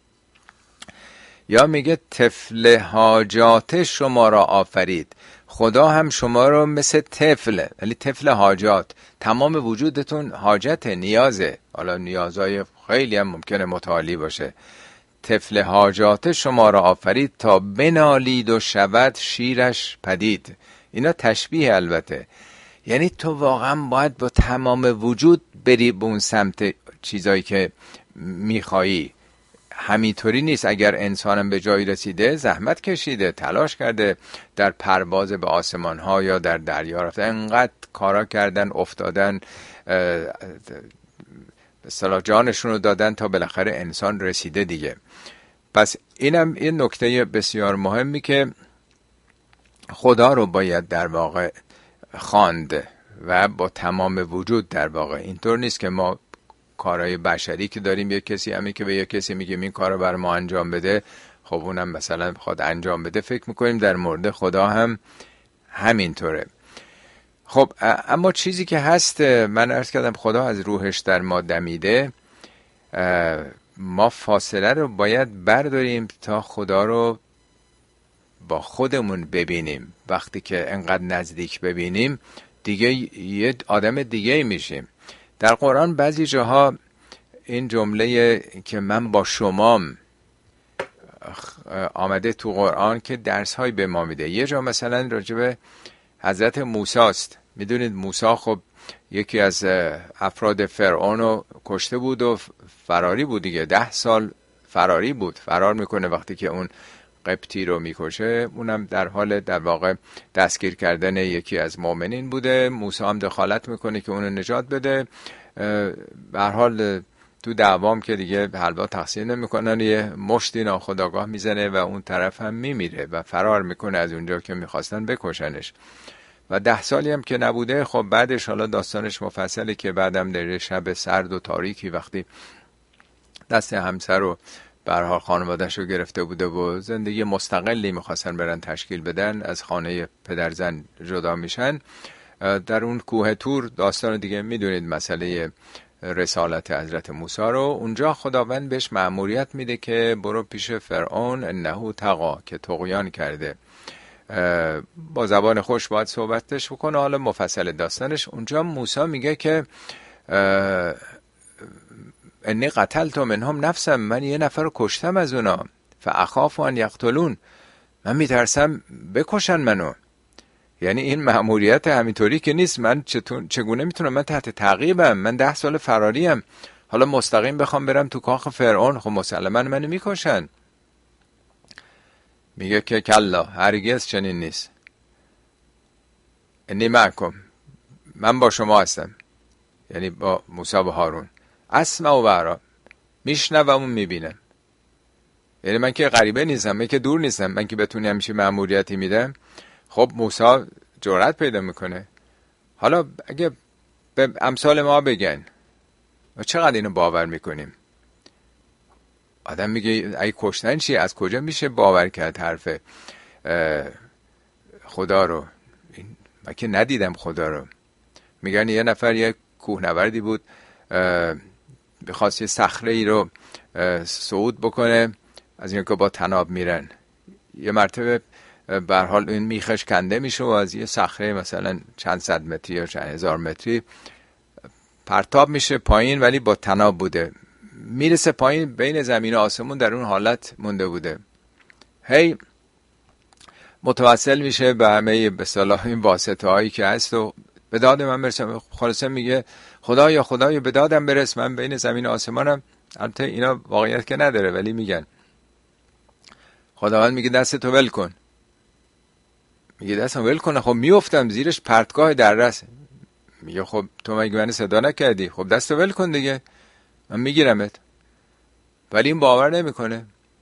یا میگه طفل حاجات شما را آفرید، خدا هم شما رو مثل طفل، ولی طفل حاجات، تمام وجودتون حاجت، نیازه. حالا نیازهای خیلی هم ممکنه متعالی باشه. طفل حاجات شما را آفرید، تا بنالید و شود شیرش پدید. اینا تشبیه البته، یعنی تو واقعا باید با تمام وجود بری به اون سمت چیزایی که میخوایی. همینطوری نیست. اگر انسانم به جایی رسیده، زحمت کشیده، تلاش کرده، در پرواز به آسمان ها یا در دریا رفته، انقدر کارا کردن، افتادن، به اصطلاح جانشون رو دادن تا بالاخره انسان رسیده دیگه. پس اینم این نکته بسیار مهمی که خدا رو باید در واقع خواند و با تمام وجود. در واقع اینطور نیست که ما کارهای بشری که داریم، یک کسی همین که به یک کسی میگیم این کارو بر ما انجام بده، خب اونم مثلا بخواد انجام بده، فکر میکنیم در مورد خدا هم همینطوره. خب اما چیزی که هست، من عرض کردم خدا از روحش در ما دمیده، ما فاصله رو باید برداریم تا خدا رو با خودمون ببینیم. وقتی که انقدر نزدیک ببینیم دیگه یه آدم دیگه میشیم. در قرآن بعضی جاها این جمله که من با شمام آمده تو قرآن که درس های به ما میده. یه جا مثلا راجب حضرت موسی است. میدونید موسی خب یکی از افراد فرعون رو کشته بود و فراری بود دیگه. 10 سال فراری بود، فرار میکنه. وقتی که اون قبطی رو میکشه، اونم در حال در واقع دستگیر کردن یکی از مؤمنین بوده. موسی هم دخالت میکنه که اونو نجات بده. به هر حال تو دعوام که دیگه حلوا تقسیم نمیکنن، یه مشتی ناخودآگاه میزنه و اون طرف هم میمیره و فرار میکنه از اونجا که میخواستن بکشنش. و 10 سالی هم که نبوده. خب بعدش حالا داستانش مفصله که بعدم در شب سرد و تاریکی وقتی دست همسر رو به هر حال خانواده‌اش رو گرفته بوده و زندگی مستقلی میخواستن برن تشکیل بدن، از خانه پدر زن جدا میشن. در اون کوه تور داستان دیگه میدونید، مسئله رسالت حضرت موسی رو. اونجا خداوند بهش مأموریت میده که برو پیش فرعون، انه طغی، که طغیان کرده. با زبان خوش باید صحبتش بکنه. حالا مفصل داستانش اونجا موسی میگه که انی قتلت منهم نفسا، من یه نفر رو کشتم از اونا، فاخاف ان یقتلون، من میترسم بکشن منو. یعنی این مأموریت همینطوری که نیست. من چگونه میتونم، من تحت تعقیبم، من 10 سال فراریم، حالا مستقیم بخوام برم تو کاخ فرعون، خب مسلما منو میکشن. میگه که کلا، هرگز چنین نیست. انی معکم، من با شما هستم، یعنی با موسی و هارون. اسمع و ارا، میشنوم و میبینم. یعنی من که غریبه نیستم، من که دور نیستم، من که بتونی همیشه مأموریتی میدم. خب موسی جرأت پیدا میکنه. حالا اگه به امثال ما بگن، و چقدر اینو باور میکنیم؟ آدم میگه اگه کشتن چیه؟ از کجا میشه باور کرد حرف خدا رو؟ من که ندیدم خدا رو. میگن یه نفر یه کوهنوردی بود، بخواست یه صخره ای رو صعود بکنه، از این که با طناب میرن. یه مرتبه به هر حال این میخش کنده میشه و از یه صخره مثلا چند صد متری یا چند هزار متری پرتاب میشه پایین، ولی با طناب بوده. میرسه پایین، بین زمین و آسمون در اون حالت مونده بوده. هی متوسل میشه به همه به اصطلاح این واسطه هایی که هست و به داد من برسه. خلاصه میگه خدایا خدایا به دادم برس، من بین زمین و آسمانم. البته اینا واقعیت که نداره، ولی میگن. خداوند میگه دستتو ول کن. میگه دستم ول کنه، خب میافتم زیرش، پرتگاه دررس. میگه خب تو مگه من صدا نکردی؟ خب دستو ول کن دیگه، من میگیرمت. ولی این باور نمیکنه.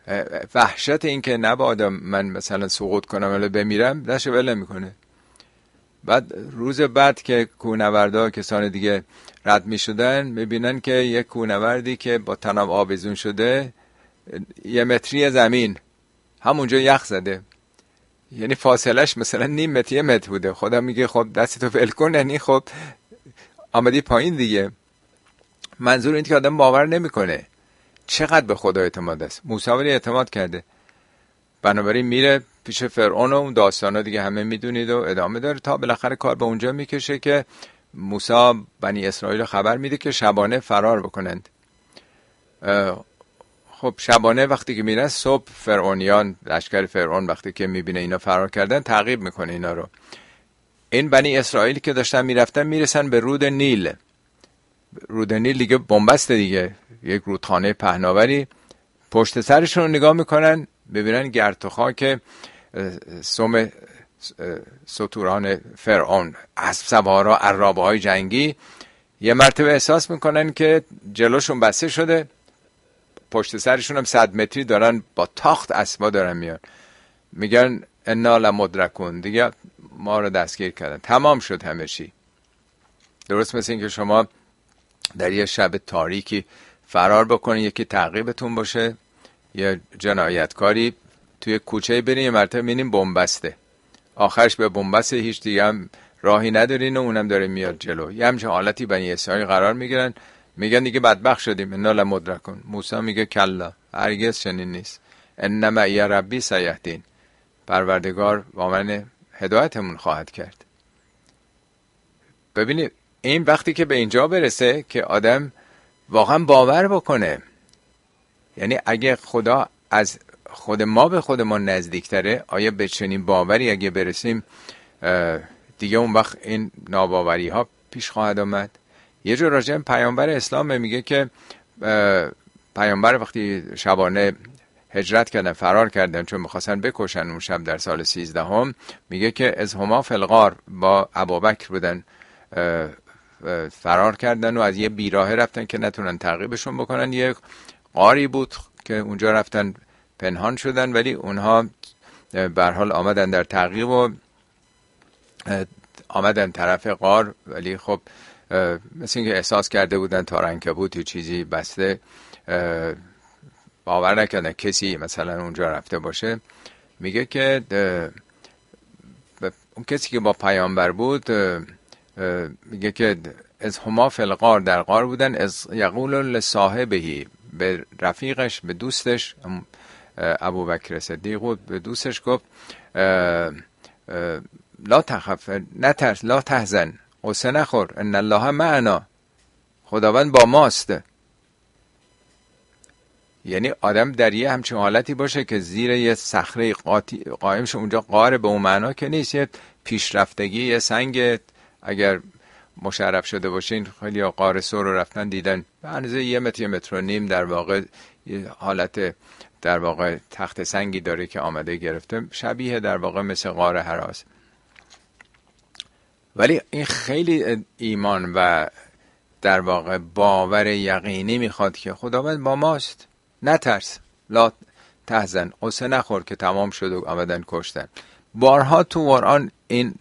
وحشت این که نبادا من مثلا سقوط کنم ولی بمیرم دست ول نمیکنه. بعد روز بعد که کوهنوردا کسان دیگه رد میشدن میبینن که یک کوهنوردی که با تناب آویزون شده 1 متری زمین همونجا یخ زده، یعنی فاصلش مثلا نیم متر 1 متر بوده. خدا میگه خب دستتو ول کن، یعنی خب آمدی پایین دیگه. منظور اینه که آدم باور نمیکنه چقدر به خدا اعتماد است. موسی ولی اعتماد کرده، بنابراین میره پیش فرعون و اون داستانا دیگه همه میدونید و ادامه داره تا بالاخره کار به اونجا میکشه که موسی بنی اسرائیل خبر میده که شبانه فرار بکنند. خب شبانه وقتی که میرن، صبح فرعونیان، لشکر فرعون وقتی که میبینه اینا فرار کردن تعقیب میکنه اینا رو. این بنی اسرائیلی که داشتن میرفتن میرسن به رود نیل. رود نیل دیگه بنبسته دیگه، یک رودخانه پهناوری. پشت سرشون رو نگاه میکنن ببینن گرد و خاک سم ستوران فرعون، اسب سوارا، عرابه های جنگی. یه مرتبه احساس میکنن که جلوشون بسته شده، پشت سرشون هم 100 متری دارن با تاخت اسبا دارن میان. میگن انا لمدرکون، دیگه ما رو دستگیر کردن، تمام شد همه چی. درست مثل این که شما در یه شب تاریکی فرار بکنین، یکی تعقیبتون باشه، یه جنایتکاری توی کوچه برین، یه مرتبه میبینین بنبسته، آخرش به بنبسته هیچ دیگه هم راهی ندارین و اونم داره میاد جلو. یه همچه حالتی بنی اسرائیل قرار میگیرن، میگن دیگه بدبخت شدیم، انا لمدرکون. موسی میگه کلا، هرگز چنین نیست، ان معی ربی سیهدین، پروردگار با من هدایتمون خواهد کرد. ببینید این وقتی که به اینجا برسه که آدم واقعا باور بکنه، یعنی اگه خدا از خود ما به خود ما نزدیکتره، آیا به چنین باوری اگه برسیم دیگه اون وقت این ناباوری ها پیش خواهد آمد. یه جور راجع پیامبر اسلام میگه که پیامبر وقتی شبانه هجرت کردن، فرار کردن چون میخواستن بکشن اون شب در سال 13 میگه که از هما فی الغار، با ابوبکر بودن، فرار کردن و از یه بیراهه رفتن که نتونن تعقیبشون بکنن. یه غاری بود که اونجا رفتن پنهان شدن، ولی اونها به هر حال آمدن در تعقیب و آمدن طرف غار، ولی خب مثل اینکه احساس کرده بودن تا عنکبوت یا چیزی بسته، باور نکردن کسی مثلا اونجا رفته باشه. میگه که اون کسی که با پیامبر بود میگه که از هما فی الغار، در غار بودن، از یقول لصاحبهی، به رفیقش، به دوستش ابوبکر صدیق بود، به دوستش گفت لا تخف، نترس، لا تحزن، قصه نخور، ان الله معنا، خداوند با ماست. یعنی آدم در یه همچین حالتی باشه که زیر یه صخره قائم شه، اونجا غار به اون معنا که نیست، یه پیشرفتگی، یه سنگ اگر مشرف شده باشه. این خیلی غار سور رو رفتن دیدن به اندازه 1 متر 1.5 متر، در واقع یه حالت در واقع تخت سنگی داره که آمده گرفته، شبیه در واقع مثل غار هراس. ولی این خیلی ایمان و در واقع باور یقینی میخواد که خداوند با ماست، نترس، لا تحزن، قصه نخور که تمام شد و آمدن کشتن. بارها تو قرآن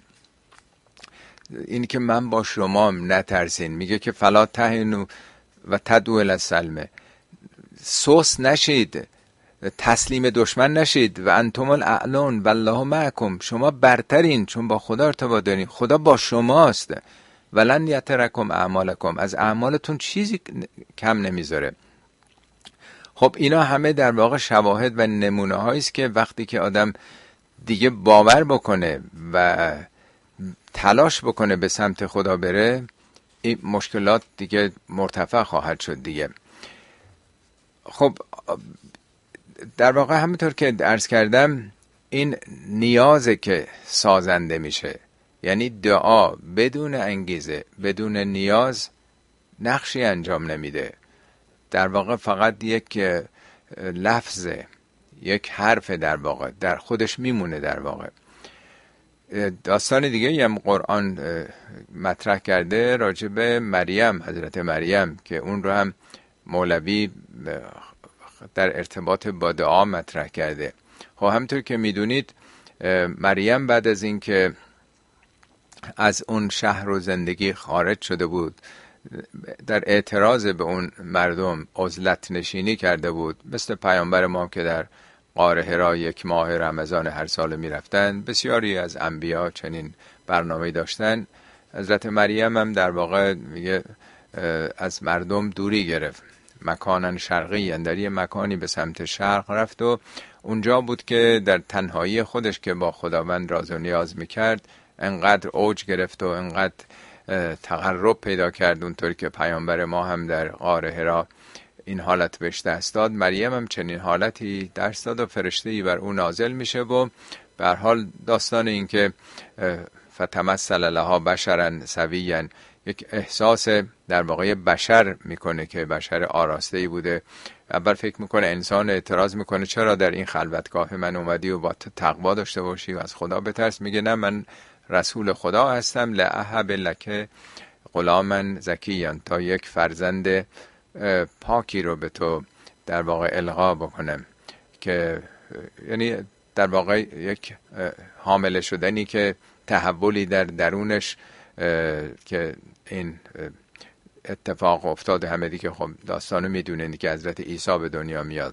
این که من با شما، نترسین، میگه که فلا تهنوا و تدعوا الی السلم، سوس نشید، تسلیم دشمن نشید، و انتم الاعلون والله معکم، شما برترین چون با خدا ارتباط دارین، خدا با شماست. ولن یترکم اعمالکم، از اعمالتون چیزی کم نمیذاره. خب اینا همه در واقع شواهد و نمونه هایی است که وقتی که آدم دیگه باور بکنه و تلاش بکنه به سمت خدا بره، این مشکلات دیگه مرتفع خواهد شد دیگه. خب در واقع همونطور که عرض کردم، این نیازه که سازنده میشه، یعنی دعا بدون انگیزه، بدون نیاز نقشی انجام نمیده. در واقع فقط یک لفظه، یک حرف در واقع در خودش میمونه. در واقع داستان دیگه هم قرآن مطرح کرده راجع به مریم، حضرت مریم، که اون رو هم مولوی در ارتباط با دعا مطرح کرده. خب همطور که میدونید مریم بعد از این که از اون شهر و زندگی خارج شده بود، در اعتراض به اون مردم عزلت نشینی کرده بود، مثل پیامبر ما که در غار حرا 1 ماه رمضان هر سال می رفتن. بسیاری از انبیا چنین برنامه داشتن. حضرت مریم هم در واقع میگه از مردم دوری گرفت، مکانن شرقی، در یه مکانی به سمت شرق رفت و اونجا بود که در تنهایی خودش که با خداوند راز و نیاز میکرد انقدر اوج گرفت و انقدر تقرب پیدا کرد، اونطوری که پیامبر ما هم در غار حرا این حالت بهش دست داد. مریم هم چنین حالتی درس داد و فرشته‌ای بر اون نازل میشه و به هر حال داستان این که فتمثل لها بشرا سویا، یک احساس در واقع بشر میکنه که بشر آراسته‌ای بوده. اول فکر میکنه انسان، اعتراض میکنه چرا در این خلوتگاه من اومدی و با تقوا داشته باشی و از خدا بترس. میگه نه، من رسول خدا هستم، لأهب لک غلاما زکیا، تا یک فرزند پاکی رو به تو در واقع القا بکنم، که یعنی در واقع یک حامل شدنی که تحولی در درونش که این اتفاق افتاد. همه دیگه خب داستانو میدونین که حضرت عیسی به دنیا میاد.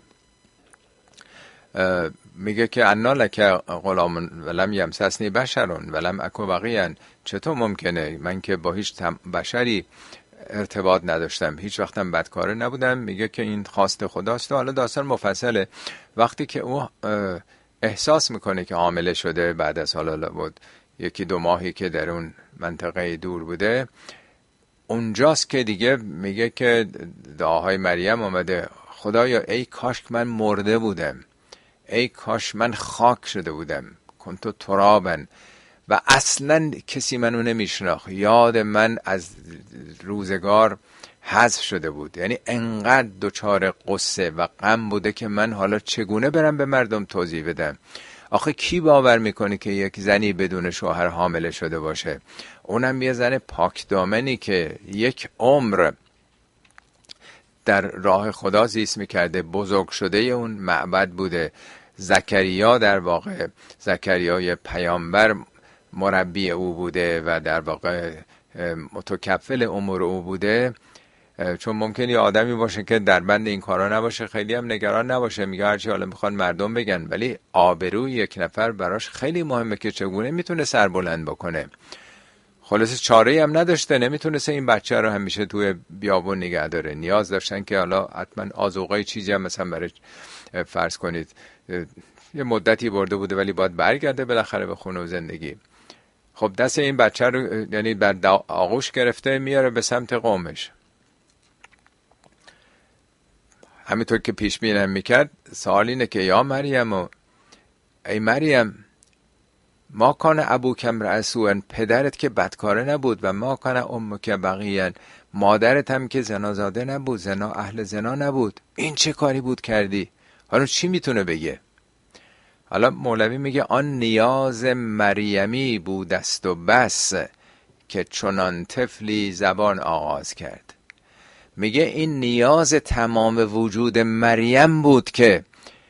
میگه که انا لک غلام ولم یمسسنی بشر ولم اکو بغیا، چطور ممکنه من که با هیچ بشری ارتباط نداشتم، هیچ وقتم بدکاره نبودم. میگه که این خواست خداست. و حالا داستان مفصله. وقتی که او احساس میکنه که حامله شده، بعد از حالا بود 1-2 ماهی که در اون منطقه دور بوده، اونجاست که دیگه میگه که دعاهای مریم اومده، خدایا ای کاش من مرده بودم، ای کاش من خاک شده بودم، کنتو ترابن، و اصلا کسی منو نمیشناخت، یاد من از روزگار حذف شده بود. یعنی انقدر دچار قصه و غم بوده که من حالا چگونه برم به مردم توضیح بدم. آخه کی باور میکنه که یک زنی بدون شوهر حامله شده باشه؟ اونم یه زن پاک دامنی که 1 عمر در راه خدا زیست میکرده، بزرگ شده اون معبد بوده. زکریا در واقع، زکریای پیامبر مربی او بوده و در واقع متکفل امور او بوده. چون ممکنه یه آدمی باشه که در بند این کارا نباشه، خیلی هم نگران نباشه، میگه هرچی حالا میخوان مردم بگن، ولی آبروی یک نفر براش خیلی مهمه که چگونه میتونه سر بلند بکنه. خلاص چاره‌ای هم نداشته، نمیتونسته این بچه رو همیشه توی بیابون نگه داره. نیاز داشتن که حالا حتما آذوقه چیزی هم مثلا برای فرض کنید یه مدتی برده بوده ولی باید برگرده بالاخره به خونه و زندگی. خب دست این بچه رو یعنی بر آغوش گرفته میاره به سمت قومش. همینطور که پیش بینی میکرد، سوال اینه که یا مریم، و ای مریم، ما کان ابوک امرأ سوء، پدرت که بدکاره نبود، و ما کان امک بغیا، مادرت هم که زنازاده نبود، زنا اهل زنا نبود، این چه کاری بود کردی؟ حالا چی میتونه بگه؟ حالا مولوی میگه آن نیاز مریمی بود است و بس، که چنان طفلی زبان آغاز کرد. میگه این نیاز تمام وجود مریم بود که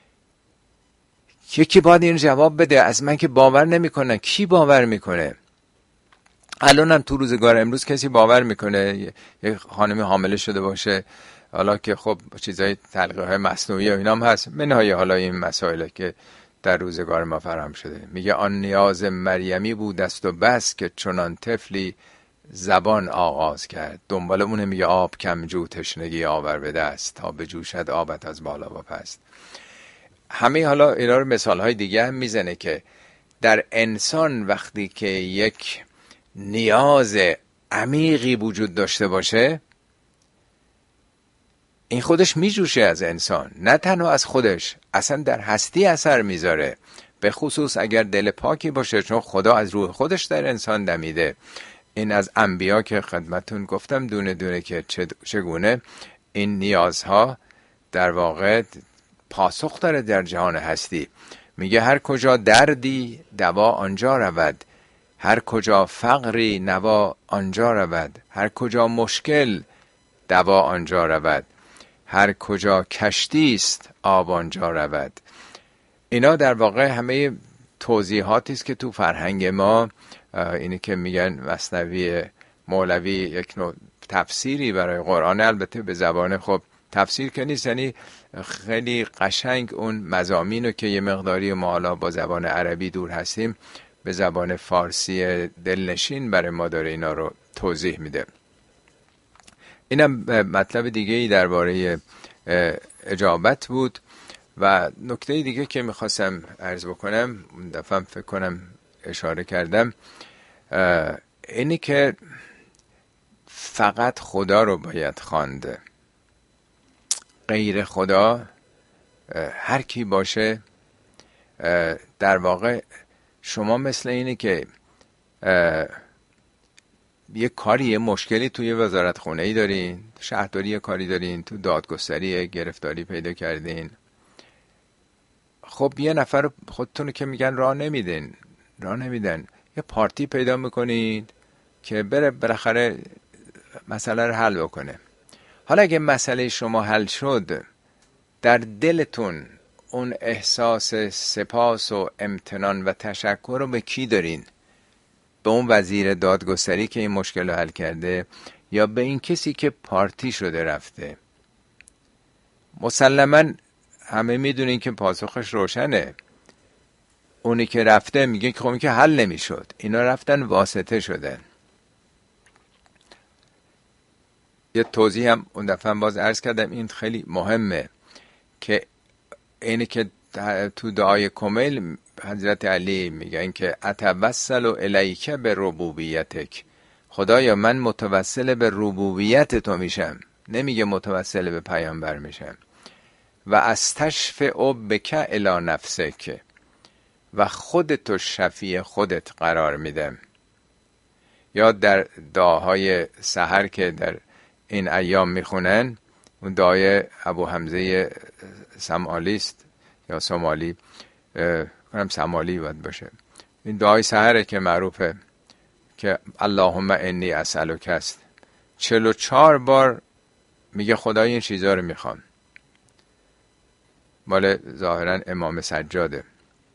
یکی باید این جواب بده. از من که باور نمیکنن، کی باور میکنه؟ الانم تو روزگار امروز کسی باور میکنه یک خانمی حامله شده باشه؟ حالا که خب چیزای تلقیح های مصنوعی و اینام هست، منهای حالا این مسائل که در روزگار ما فراهم شده. میگه آن نیاز مریمی بود است و بس، که چنان طفلی زبان آغاز کرد. دنبال اونه میگه آب کم جو تشنگی آور به دست، تا به جوشد آبت از بالا و پست. همه حالا اینا رو مثال های دیگه هم میزنه که در انسان وقتی که یک نیاز عمیقی وجود داشته باشه، این خودش میجوشه از انسان، نه تنها از خودش، اصلا در هستی اثر میذاره، به خصوص اگر دل پاکی باشه، چون خدا از روح خودش در انسان دمیده. این از انبیا که خدمتون گفتم دونه دونه که چگونه این نیازها در واقع پاسخ داره در جهان هستی. میگه هر کجا دردی دوا آنجا رود، هر کجا فقری نوا آنجا رود، هر کجا مشکل دوا آنجا رود، هر کجا کشتی است آب آنجا رود. اینا در واقع همه توضیحاتی است که تو فرهنگ ما، اینی که میگن مثنوی مولوی یک نوع تفسیری برای قرآن، البته به زبان خب تفسیر که نیست، یعنی خیلی قشنگ اون مضامینو که یه مقداری ما حالا با زبان عربی دور هستیم به زبان فارسی دلنشین برای ما داره اینا رو توضیح میده. اینم مطلب دیگه ای درباره اجابت بود. و نکته دیگه که میخواستم عرض بکنم، اون دفعه فکر کنم اشاره کردم، اینی که فقط خدا رو باید خواند. غیر خدا هر کی باشه، در واقع شما مثل اینه که یه کاری، یه مشکلی توی وزارت خونه ای دارین، شهرداری یه کاری دارین، تو دادگستری گرفتاری پیدا کردین، خب یه نفر خودتون که میگن راه نمیدن، یه پارتی پیدا میکنید که بره بالاخره مسئله رو حل بکنه. حالا اگه مسئله شما حل شد، در دلتون اون احساس سپاس و امتنان و تشکر رو به کی دارین؟ به اون وزیر دادگستری که این مشکل رو حل کرده، یا به این کسی که پارتی شده رفته؟ مسلماً همه میدونین که پاسخش روشنه. اونی که رفته میگه که خب این که حل نمیشد، اینا رفتن واسطه شدن. یه توضیح هم اون دفعه باز عرض کردم، این خیلی مهمه که اینی که تو دعای کمیل حضرت علی میگن که اتوسل الیک به ربوبیتک، خدایا من متوسل به ربوبیت تو میشم، نمیگه متوسل به پیامبر میشم. و استشفع بک الی نفسک، و خودتو شفیع خودت قرار میدم. یا در دعاهای سحر که در این ایام میخونن، اون دعای ابو حمزه سمالی است یا سمالی، کنم سمالی باید باشه، این دعای سحره که معروفه که اللهم انی اسألک است. 44 بار میگه خدای این چیزا رو میخوام. مال ظاهرا امام سجاده.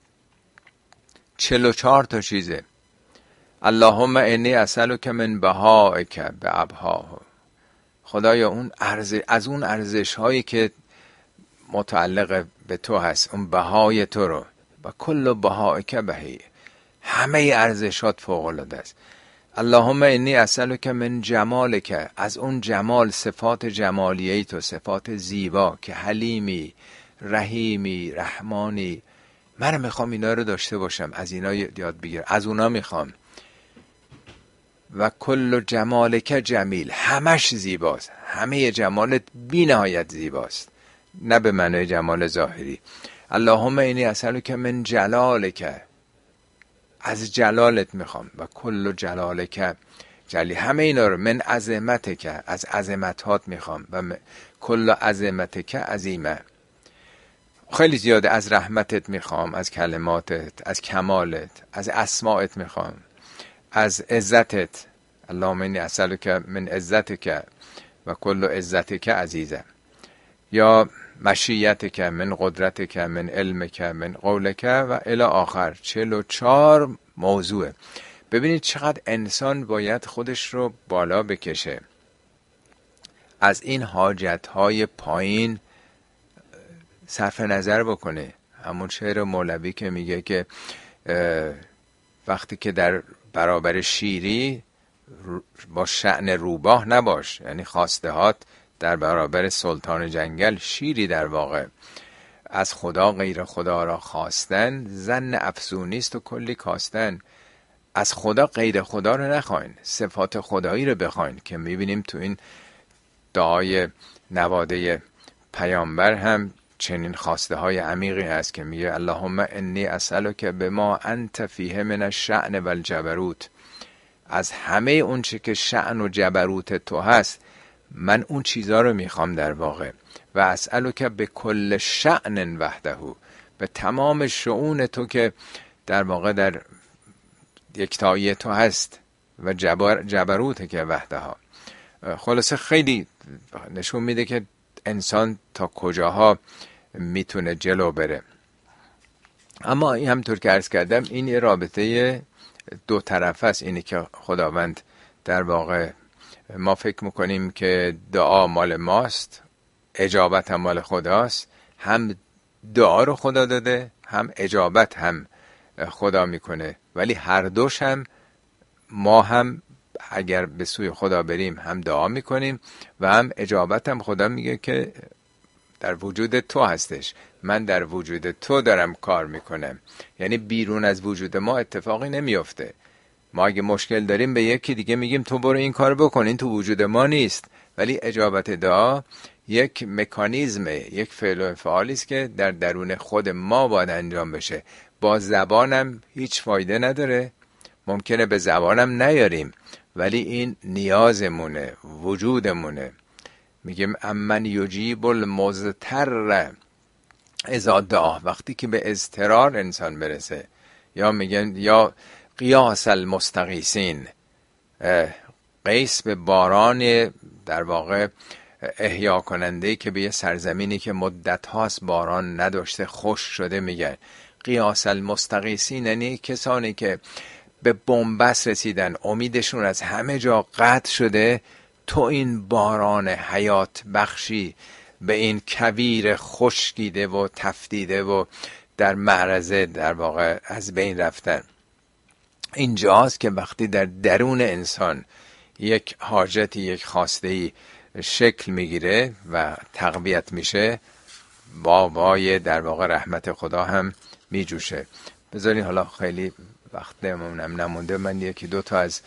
44 تا چیزه. اللهم انی اسألک من بهائک بابهاه، خدایا اون از اون ارزش هایی که متعلق به تو هست، اون بهای تو رو، و کل بهائک بهی، همه ارزشات فوق العاده است. اللهم انی اسألک من جمالک، از اون جمال، صفات جمالیه تو، صفات زیبا که حلیمی، رحیمی، رحمانی، من میخوام اینا رو داشته باشم، از اینا یاد بگیرم، از اونا میخوام. و کل جمالک جمیل، همش زیباست، همه جمالت بی نهایت زیباست، نه به معنی جمال ظاهری. اللهم انی اسألک من جلالک، از جلالت میخوام، و کل جلالک جلی، همه اینا رو. من عظمتک، از عظمتات میخوام، و کل عظمتک عظیمه، خیلی زیاده. از رحمتت میخوام، از کلماتت، از کمالت، از اسماعت میخوام، از عزتت. اللهم انی اسألک من عزتک و کل عزتک عزیزه. یا مشیتک، من قدرتک، من علمک، من قولک و الی آخر. 44 موضوعه. ببینید چقدر انسان باید خودش رو بالا بکشه، از این حاجتهای پایین صرف نظر بکنه. همون شعر مولوی که میگه که وقتی که در برابر شیری با شأن روباه نباش، یعنی خواستهات در برابر سلطان جنگل، شیری در واقع. از خدا غیر خدا را خواستن، ظن افزونیست و کلی کاستن. از خدا غیر خدا رو نخواین، صفات خدایی رو بخواین، که میبینیم تو این دعای نواده پیامبر هم چنین خواسته های عمیقی هست که میگه اللهم انی اسألک بما انت فیه من الشأن والجبروت، از همه اون چه که شأن و جبروت تو هست، من اون چیزا رو میخوام در واقع. و اسألک بكل شأن وحده، به تمام شؤون تو که در واقع در یکتایی تو هست، و جبروت که وحده ها. خلاصه خیلی نشون میده که انسان تا کجاها میتونه جلو بره. اما این همطور که عرض کردم این یه رابطه دو طرفه است. اینی که خداوند در واقع ما فکر میکنیم که دعا مال ماست، اجابت هم مال خداست. هم دعا رو خدا داده، هم اجابت هم خدا میکنه، ولی هر دوش هم ما هم اگر به سوی خدا بریم هم دعا میکنیم و هم اجابت هم خدا میگه که در وجود تو هستش، من در وجود تو دارم کار میکنم. یعنی بیرون از وجود ما اتفاقی نمیفته. ما اگه مشکل داریم به یکی دیگه میگیم تو برو این کار بکن، این تو وجود ما نیست. ولی اجابت دعا یک مکانیزمه، یک فعل و فعالی است که در درون خود ما باید انجام بشه. با زبانم هیچ فایده نداره، ممکنه به زبانم نیاریم، ولی این نیازمونه، وجودمونه. میگیم امن یجیب المضطر اذا دعا، وقتی که به اضطرار انسان برسه. یا میگن یا قیاس المستغیثین، قیس به باران در واقع احیا کننده که به یه سرزمینی که مدت هاست باران نداشته خوش شده. میگن قیاس المستغیثین یعنی کسانی که به بنبست رسیدن، امیدشون از همه جا قطع شده، تو این باران حیات بخشی به این کویر خشکیده و تفدیده و در معرض در واقع از بین رفتن. اینجاست که وقتی در درون انسان یک حاجتی، یک خواسته‌ای شکل میگیره و تقویت میشه، وای در واقع رحمت خدا هم میجوشه. بذارین حالا خیلی وقت نمونده، من یکی دو تا از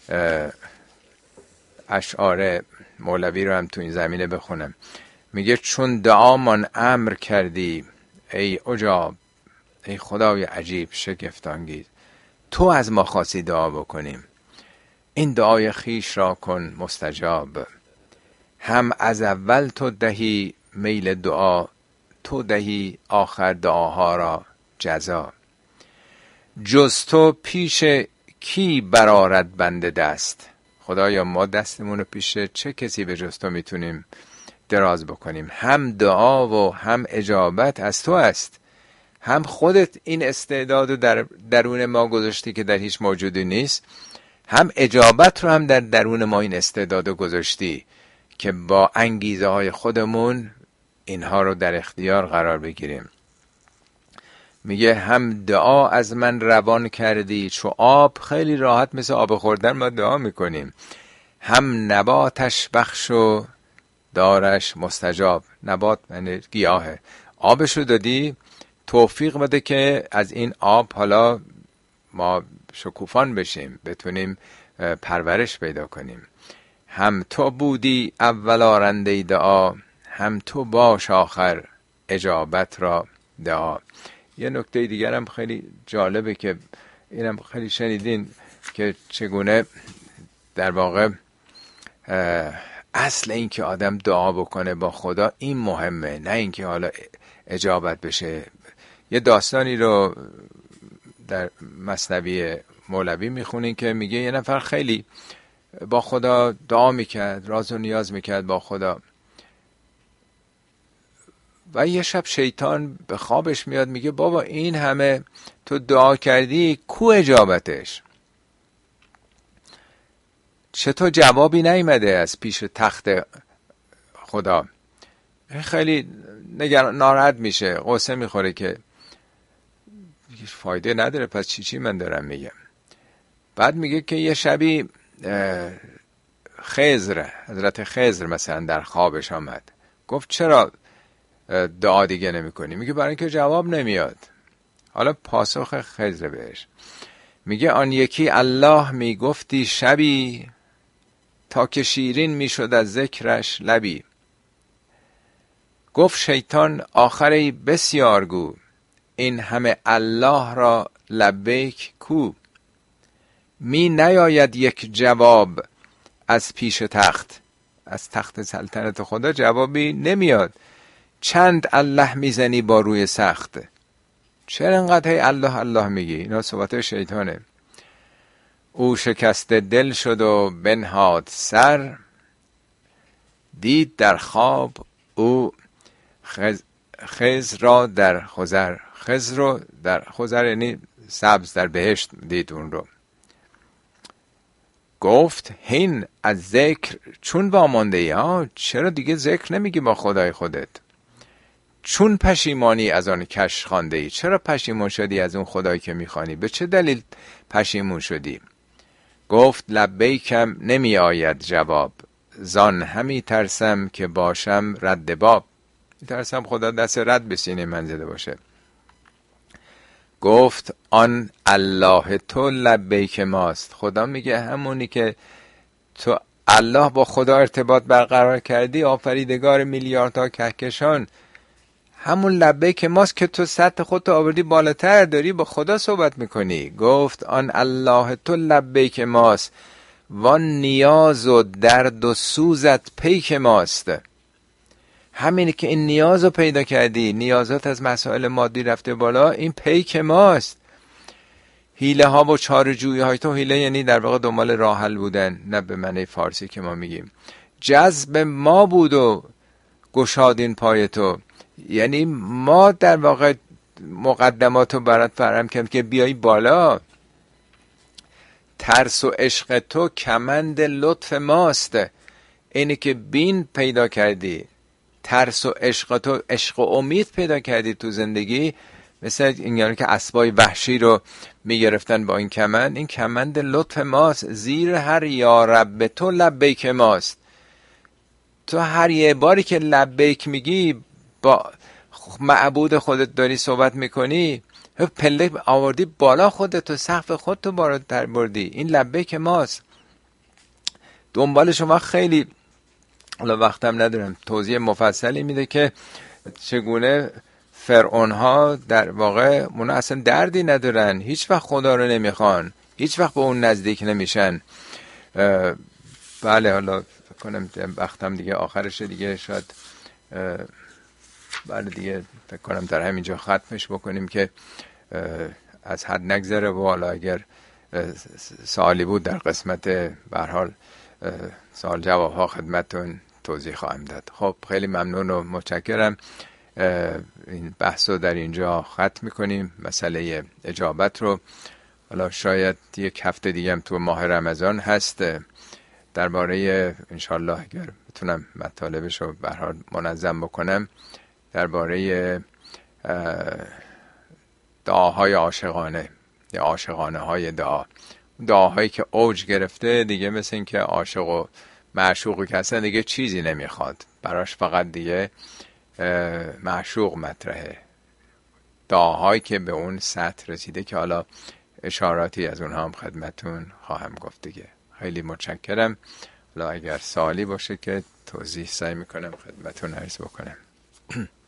اشعار مولوی رو هم تو این زمینه بخونم. میگه چون دعامان امر کردی ای عجاب، ای خدای عجیب شگفت‌انگیز، تو از ما خواستی دعا بکنیم، این دعای خیش را کن مستجاب. هم از اول تو دهی میل دعا، تو دهی آخر دعاها را جزا. جز تو پیش کی برآرد بنده دست، خدایا ما دستمون رو پیش چه کسی به جز تو میتونیم دراز بکنیم؟ هم دعا و هم اجابت از تو است. هم خودت این استعداد رو در درون ما گذاشتی که در هیچ موجودی نیست، هم اجابت رو هم در درون ما این استعداد رو گذاشتی که با انگیزه های خودمون اینها رو در اختیار قرار بگیریم. میگه هم دعا از من روان کردی چو آب، خیلی راحت مثل آب خوردن ما دعا میکنیم. هم نباتش بخش و دارش مستجاب، نبات یعنی گیاهه، آبشو دادی، توفیق بده که از این آب حالا ما شکوفان بشیم، بتونیم پرورش پیدا کنیم. هم تو بودی اول آرنده دعا، هم تو باش آخر اجابت را دعا. یه نکته دیگر هم خیلی جالبه که اینم خیلی شنیدین که چگونه در واقع اصل این که آدم دعا بکنه با خدا این مهمه، نه اینکه حالا اجابت بشه. یه داستانی رو در مثنوی مولوی میخونین که میگه یه نفر خیلی با خدا دعا میکرد، راز و نیاز میکرد با خدا، و یه شب شیطان به خوابش میاد میگه بابا این همه تو دعا کردی، کو اجابتش؟ چطور جوابی نیامده از پیش تخت خدا؟ خیلی ناراحت میشه، غصه میخوره که فایده نداره، پس چی من دارم میگم. بعد میگه که یه شبی حضرت خضر مثلا در خوابش آمد، گفت چرا دعا دیگه نمی کنی؟ میگه برای اینکه جواب نمیاد. حالا پاسخ خضر بهش میگه آن یکی الله میگفتی شبی، تا که شیرین میشد از ذکرش لبی. گفت شیطان آخری بسیار گو، این همه الله را لبیک کو. می نیاید یک جواب از پیش تخت، از تخت سلطنت خدا جوابی نمیاد. چند الله میزنی با روی سخت، چرا انقدر هی الله الله میگی؟ اینا صحبت شیطانه. او شکست دل شد و بنهاد سر، دید در خواب او خضر را در خضر، خضر رو در خضر یعنی سبز در بهشت دید اون رو. گفت هین از ذکر چون وامانده ای؟ ها چرا دیگه ذکر نمیگی با خدای خودت؟ چون پشیمانی از آن کش خوانده ای؟ چرا پشیمون شدی از اون خدایی که میخوانی؟ به چه دلیل پشیمون شدی؟ گفت لبیکم نمی آید جواب، زان همی ترسم که باشم رد باب. میترسم خدا دست رد به سینه من زده باشه. گفت آن الله تو لبیک ماست. خدا میگه همونی که تو الله با خدا ارتباط برقرار کردی، آفریدگار میلیاردها کهکشان، همون لبیک ماست که تو سطح خودت آوردی بالاتر، داری با خدا صحبت میکنی. گفت آن الله تو لبیک ماست، وان نیاز و درد و سوزت پیک ماست. همینی که این نیاز رو پیدا کردی، نیازات از مسائل مادی رفته بالا، این پیک ماست. حیله ها و چاره‌جویی های تو، حیله یعنی در واقع دنبال راه حل بودن، نه به معنی فارسی که ما میگیم. جذب ما بود و گشادین پای تو، یعنی ما در واقع مقدماتو برات فراهم کردیم که بیایی بالا. ترس و عشق تو کمند لطف ماست. اینی که بین پیدا کردی، ترس و عشق تو، عشق و امید پیدا کردی تو زندگی، مثل این یعنی که اسبای وحشی رو میگرفتن با این کمند. این کمند لطف ماست، زیر هر یا رب تو لبیک ماست. تو هر یه باری که لبیک میگی، با معبود خودت داری صحبت میکنی، پله آوردی بالا خودت و سقف خودتو بالاتر بردی. این لبیک ماست. دنبال شما خیلی، حالا وقتم ندارم، توضیح مفصلی میده که چگونه فرعون ها در واقع اونا اصلا دردی ندارن، هیچ وقت خدا رو نمیخوان، هیچ وقت به اون نزدیک نمیشن. بله حالا فکر کنم وقتم دیگه آخرشه دیگه، شاید بله دیگه فکر کنم در همینجا ختمش بکنیم که از حد نگذره. و حالا اگر سوالی بود در قسمت به هر حال سوال جواب ها خدمتتون توضیح خواهم داد. خب خیلی ممنون و متشکرم. این بحث رو در اینجا ختم میکنیم، مسئله اجابت رو. حالا شاید یک هفته دیگه هم تو ماه رمضان هست، درباره انشالله اگر بتونم مطالبش رو به هر حال منظم بکنم، درباره دعاهای عاشقانه یا عاشقانه های دعاهایی که اوج گرفته دیگه، مثل این که عاشق و معشوقی که اصلا دیگه چیزی نمیخواد براش، فقط دیگه معشوق مطرحه. دعاهایی که به اون سطح رسیده که حالا اشاراتی از اونها هم خدمتون خواهم گفت دیگه. خیلی متشکرم. حالا اگر سوالی باشه که توضیح سعی میکنم خدمتون عرض بکنم.